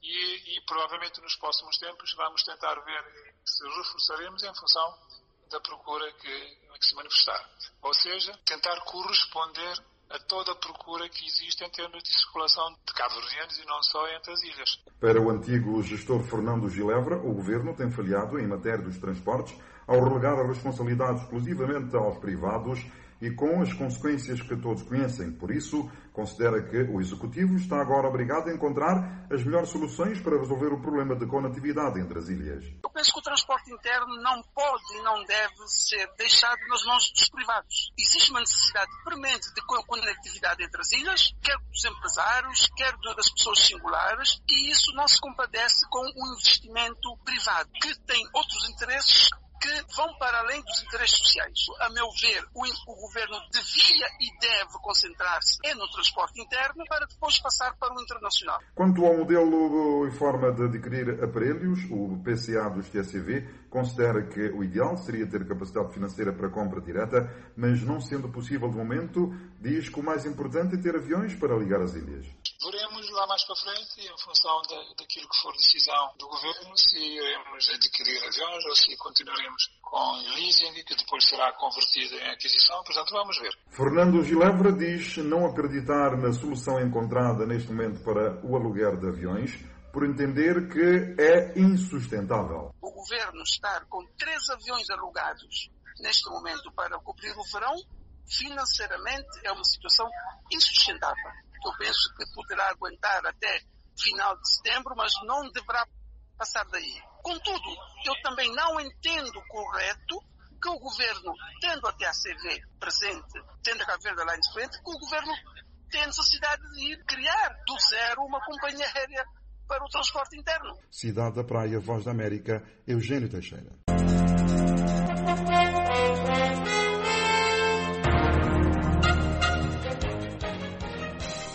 e provavelmente nos próximos tempos vamos tentar ver se reforçaremos em função da procura que se manifestar. Ou seja, tentar corresponder a toda a procura que existe em termos de circulação de cabo-verdianos e não só entre as ilhas. Para o antigo gestor Fernando Gilevra, o governo tem falhado em matéria dos transportes ao relegar a responsabilidade exclusivamente aos privados e com as consequências que todos conhecem. Por isso, considera que o Executivo está agora obrigado a encontrar as melhores soluções para resolver o problema de conectividade entre as ilhas. Eu penso que o transporte interno não pode e não deve ser deixado nas mãos dos privados. Existe uma necessidade premente de conectividade entre as ilhas, quer dos empresários, quer das pessoas singulares, e isso não se compadece com um investimento privado, que tem outros interesses que vão para além dos interesses sociais. A meu ver, o governo devia e deve concentrar-se no transporte interno para depois passar para o internacional. Quanto ao modelo e forma de adquirir aparelhos, o PCA dos TSV considera que o ideal seria ter capacidade financeira para compra direta, mas não sendo possível de momento, diz que o mais importante é ter aviões para ligar as ilhas. Veremos lá mais para frente, em função daquilo que for decisão do governo, se iremos adquirir aviões ou se continuaremos com leasing, que depois será convertido em aquisição. Portanto, vamos ver. Fernando Gilevra diz não acreditar na solução encontrada neste momento para o aluguer de aviões, por entender que é insustentável. O governo estar com 3 aviões alugados neste momento para cobrir o verão, financeiramente é uma situação insustentável. Eu penso que poderá aguentar até final de setembro, mas não deverá passar daí. Contudo, eu também não entendo correto que o governo, tendo a TACV presente, tendo a Cabo Verde lá em frente, que o governo tem necessidade de ir criar do zero uma companhia aérea para o transporte interno. Cidade da Praia, Voz da América, Eugênio Teixeira.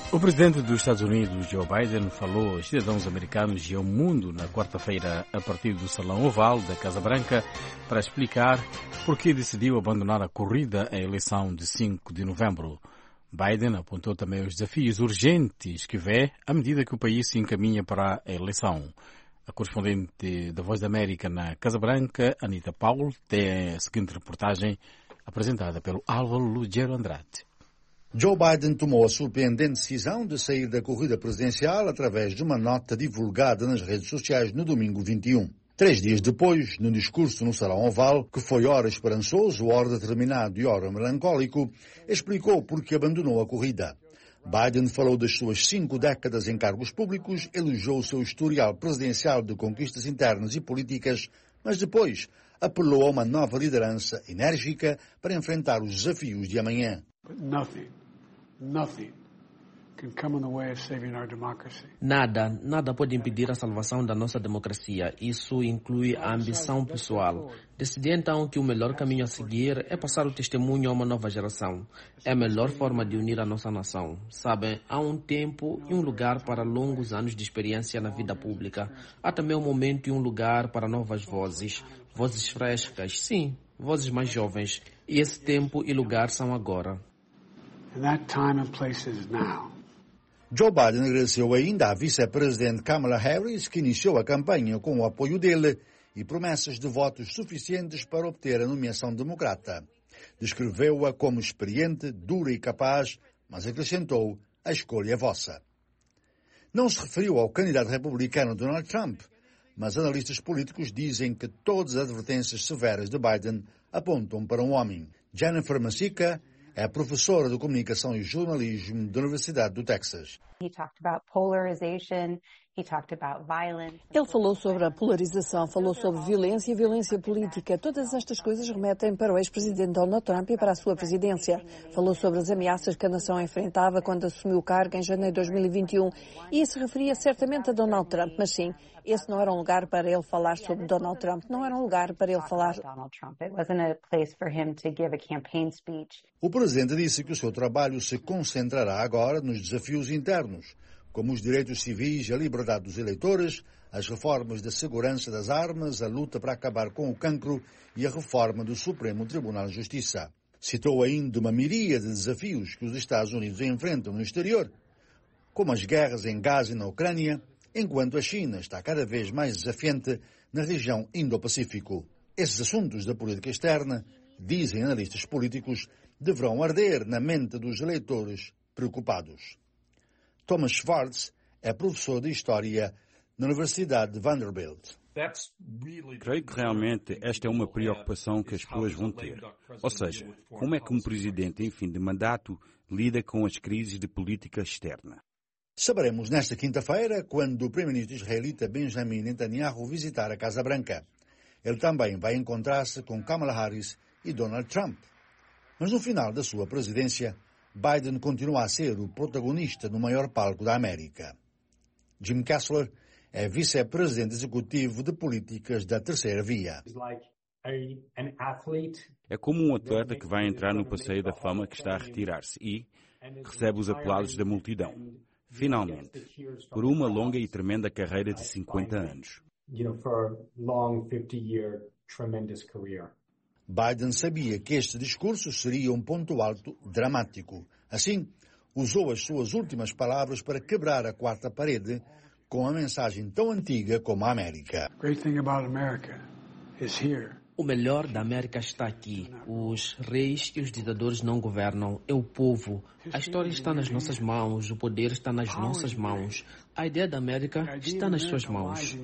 O presidente dos Estados Unidos, Joe Biden, falou aos cidadãos americanos e ao mundo na quarta-feira a partir do Salão Oval da Casa Branca para explicar por que decidiu abandonar a corrida à eleição de 5 de novembro. Biden apontou também os desafios urgentes que vê à medida que o país se encaminha para a eleição. A correspondente da Voz da América na Casa Branca, Anita Paulo, tem a seguinte reportagem apresentada pelo Álvaro Lugero Andrade. Joe Biden tomou a surpreendente decisão de sair da corrida presidencial através de uma nota divulgada nas redes sociais no domingo 21. 3 dias depois, num discurso no Salão Oval, que foi ora esperançoso, ora determinado e ora melancólico, explicou por que abandonou a corrida. Biden falou das suas 5 décadas em cargos públicos, elogiou o seu historial presidencial de conquistas internas e políticas, mas depois apelou a uma nova liderança enérgica para enfrentar os desafios de amanhã. Nada pode impedir a salvação da nossa democracia. Isso inclui a ambição pessoal. Decidi então que o melhor caminho a seguir é passar o testemunho a uma nova geração. É a melhor forma de unir a nossa nação. Sabem, há um tempo e um lugar para longos anos de experiência na vida pública. Há também um momento e um lugar para novas vozes. Vozes frescas, sim, vozes mais jovens. E esse tempo e lugar são agora. Joe Biden agradeceu ainda à vice-presidente Kamala Harris, que iniciou a campanha com o apoio dele e promessas de votos suficientes para obter a nomeação democrata. Descreveu-a como experiente, dura e capaz, mas acrescentou: a escolha é vossa. Não se referiu ao candidato republicano Donald Trump, mas analistas políticos dizem que todas as advertências severas de Biden apontam para um homem. Jennifer Masica é professora de Comunicação e Jornalismo da Universidade do Texas. Ele falou sobre a polarização, falou sobre violência e violência política. Todas estas coisas remetem para o ex-presidente Donald Trump e para a sua presidência. Falou sobre as ameaças que a nação enfrentava quando assumiu o cargo em janeiro de 2021. E isso se referia certamente a Donald Trump, mas sim, esse não era um lugar para ele falar sobre Donald Trump. Não era um lugar para ele falar. O presidente disse que o seu trabalho se concentrará agora nos desafios internos, como os direitos civis e a liberdade dos eleitores, as reformas da segurança das armas, a luta para acabar com o cancro e a reforma do Supremo Tribunal de Justiça. Citou ainda uma miríade de desafios que os Estados Unidos enfrentam no exterior, como as guerras em Gaza e na Ucrânia, enquanto a China está cada vez mais desafiante na região Indo-Pacífico. Esses assuntos da política externa, dizem analistas políticos, deverão arder na mente dos eleitores preocupados. Thomas Schwartz é professor de História na Universidade de Vanderbilt. Creio que realmente esta é uma preocupação que as pessoas vão ter. Ou seja, como é que um presidente em fim de mandato lida com as crises de política externa? Saberemos nesta quinta-feira, quando o primeiro-ministro israelita Benjamin Netanyahu visitar a Casa Branca. Ele também vai encontrar-se com Kamala Harris e Donald Trump. Mas no final da sua presidência, Biden continua a ser o protagonista no maior palco da América. Jim Kessler é vice-presidente executivo de políticas da Terceira Via. É como um atleta que vai entrar no passeio da fama que está a retirar-se e recebe os aplausos da multidão. Finalmente, por uma longa e tremenda carreira de 50 anos. Biden sabia que este discurso seria um ponto alto dramático. Assim, usou as suas últimas palavras para quebrar a quarta parede com uma mensagem tão antiga como a América. O melhor da América está aqui. Os reis e os ditadores não governam, é o povo. A história está nas nossas mãos, o poder está nas nossas mãos. A ideia da América está nas suas mãos.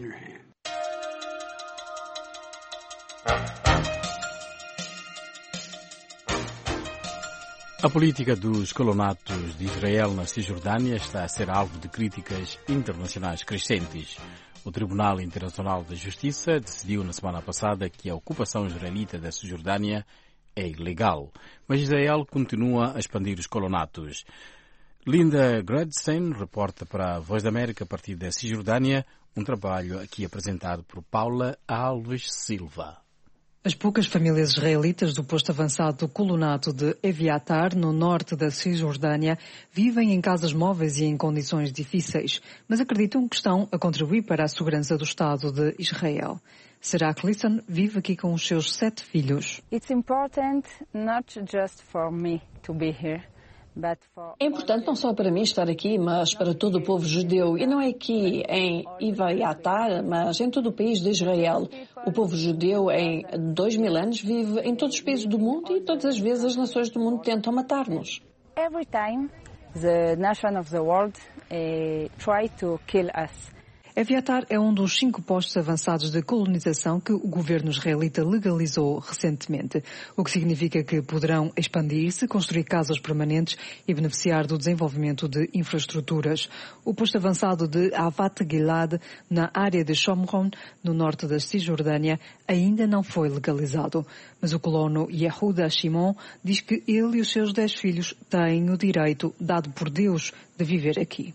A política dos colonatos de Israel na Cisjordânia está a ser alvo de críticas internacionais crescentes. O Tribunal Internacional de Justiça decidiu na semana passada que a ocupação israelita da Cisjordânia é ilegal, mas Israel continua a expandir os colonatos. Linda Gradstein reporta para a Voz da América a partir da Cisjordânia, um trabalho aqui apresentado por Paula Alves Silva. As poucas famílias israelitas do posto avançado do colonato de Eviatar, no norte da Cisjordânia, vivem em casas móveis e em condições difíceis, mas acreditam que estão a contribuir para a segurança do Estado de Israel. Sarah Clisson vive aqui com os seus 7 filhos. It's important not just for me to be here. É importante não só para mim estar aqui, mas para todo o povo judeu. E não é aqui em Eviatar, mas em todo o país de Israel. O povo judeu em 2000 anos vive em todos os países do mundo e todas as vezes as nações do mundo tentam matar-nos. Every time the nation of the world try to kill us. Eviatar é um dos 5 postos avançados de colonização que o governo israelita legalizou recentemente, o que significa que poderão expandir-se, construir casas permanentes e beneficiar do desenvolvimento de infraestruturas. O posto avançado de Avat Gilad, na área de Shomron, no norte da Cisjordânia, ainda não foi legalizado. Mas o colono Yehuda Shimon diz que ele e os seus 10 filhos têm o direito dado por Deus de viver aqui.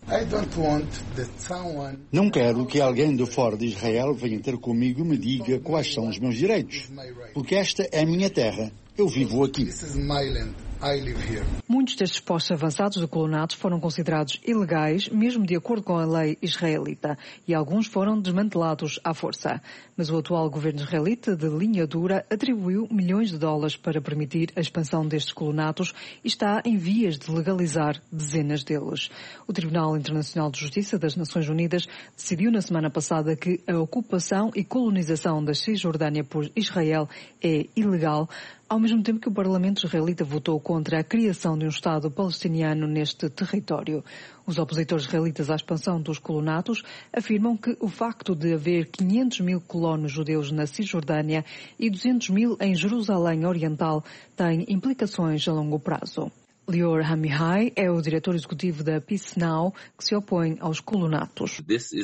Não quero que alguém de fora de Israel venha ter comigo e me diga quais são os meus direitos, porque esta é a minha terra. Eu vivo aqui. Muitos destes postos avançados de colonatos foram considerados ilegais, mesmo de acordo com a lei israelita, e alguns foram desmantelados à força. Mas o atual governo israelita, de linha dura, atribuiu milhões de dólares para permitir a expansão destes colonatos e está em vias de legalizar dezenas deles. O Tribunal Internacional de Justiça das Nações Unidas decidiu na semana passada que a ocupação e colonização da Cisjordânia por Israel é ilegal, ao mesmo tempo que o Parlamento israelita votou contra a criação de um Estado palestiniano neste território. Os opositores israelitas à expansão dos colonatos afirmam que o facto de haver 500 mil colonos judeus na Cisjordânia e 200 mil em Jerusalém Oriental tem implicações a longo prazo. Lior Hamihai é o diretor executivo da Peace Now, que se opõe aos colonatos.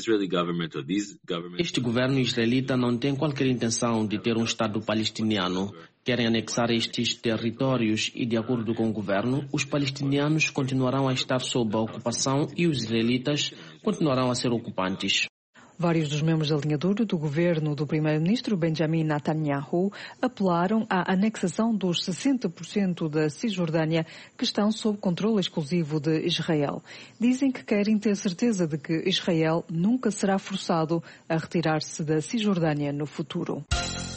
Este governo israelita não tem qualquer intenção de ter um Estado palestiniano. Querem anexar estes territórios e, de acordo com o governo, os palestinianos continuarão a estar sob a ocupação e os israelitas continuarão a ser ocupantes. Vários dos membros da linha dura do governo do primeiro-ministro Benjamin Netanyahu apelaram à anexação dos 60% da Cisjordânia que estão sob controle exclusivo de Israel. Dizem que querem ter certeza de que Israel nunca será forçado a retirar-se da Cisjordânia no futuro.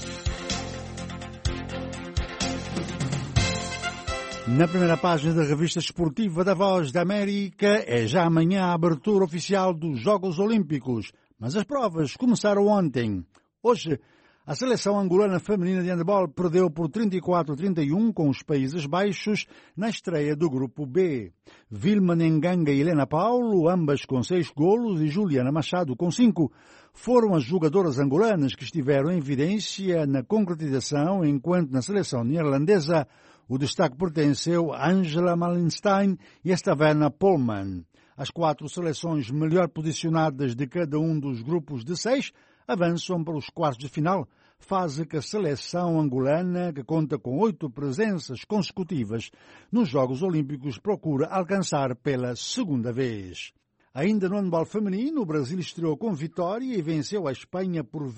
Na primeira página da revista esportiva da Voz da América é já amanhã a abertura oficial dos Jogos Olímpicos, mas as provas começaram ontem. Hoje, a seleção angolana feminina de handebol perdeu por 34-31 com os Países Baixos na estreia do Grupo B. Vilma Nganga e Helena Paulo, ambas com 6 golos, e Juliana Machado com 5, foram as jogadoras angolanas que estiveram em evidência na concretização, enquanto na seleção neerlandesa o destaque pertenceu a Angela Malenstein e a Stavana Polman. As 4 seleções melhor posicionadas de cada um dos grupos de 6 avançam para os quartos de final, fase que a seleção angolana, que conta com 8 presenças consecutivas nos Jogos Olímpicos, procura alcançar pela segunda vez. Ainda no handebol feminino, o Brasil estreou com vitória e venceu a Espanha por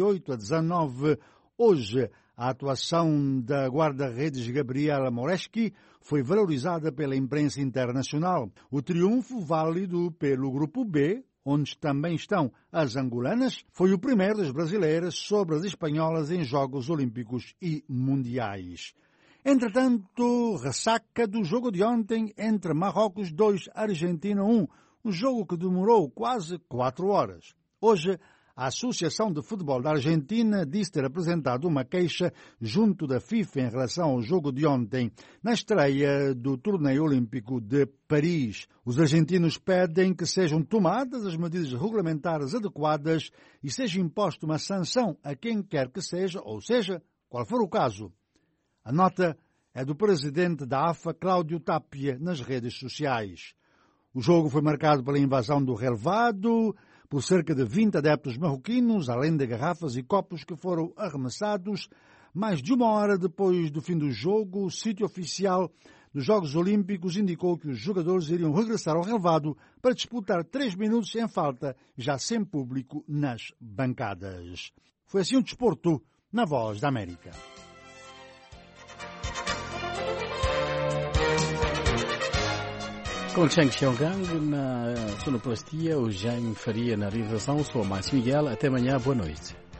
28-19. Hoje, a atuação da guarda-redes Gabriela Moreschi foi valorizada pela imprensa internacional. O triunfo, válido pelo Grupo B, onde também estão as angolanas, foi o primeiro das brasileiras sobre as espanholas em Jogos Olímpicos e Mundiais. Entretanto, ressaca do jogo de ontem entre Marrocos 2, Argentina 1, um jogo que demorou quase 4 horas. Hoje, a Associação de Futebol da Argentina disse ter apresentado uma queixa junto da FIFA em relação ao jogo de ontem, na estreia do Torneio Olímpico de Paris. Os argentinos pedem que sejam tomadas as medidas regulamentares adequadas e seja imposta uma sanção a quem quer que seja, ou seja, qual for o caso. A nota é do presidente da AFA, Cláudio Tapia, nas redes sociais. O jogo foi marcado pela invasão do relvado por cerca de 20 adeptos marroquinos, além de garrafas e copos que foram arremessados. Mais de 1 hora depois do fim do jogo, o sítio oficial dos Jogos Olímpicos indicou que os jogadores iriam regressar ao relvado para disputar 3 minutos sem falta, já sem público nas bancadas. Foi assim o desporto. na Voz da América. Com Cheng Xiaogang na sonoplastia, o Jaime Faria na realização, sou o Márcio Miguel. Até amanhã, boa noite.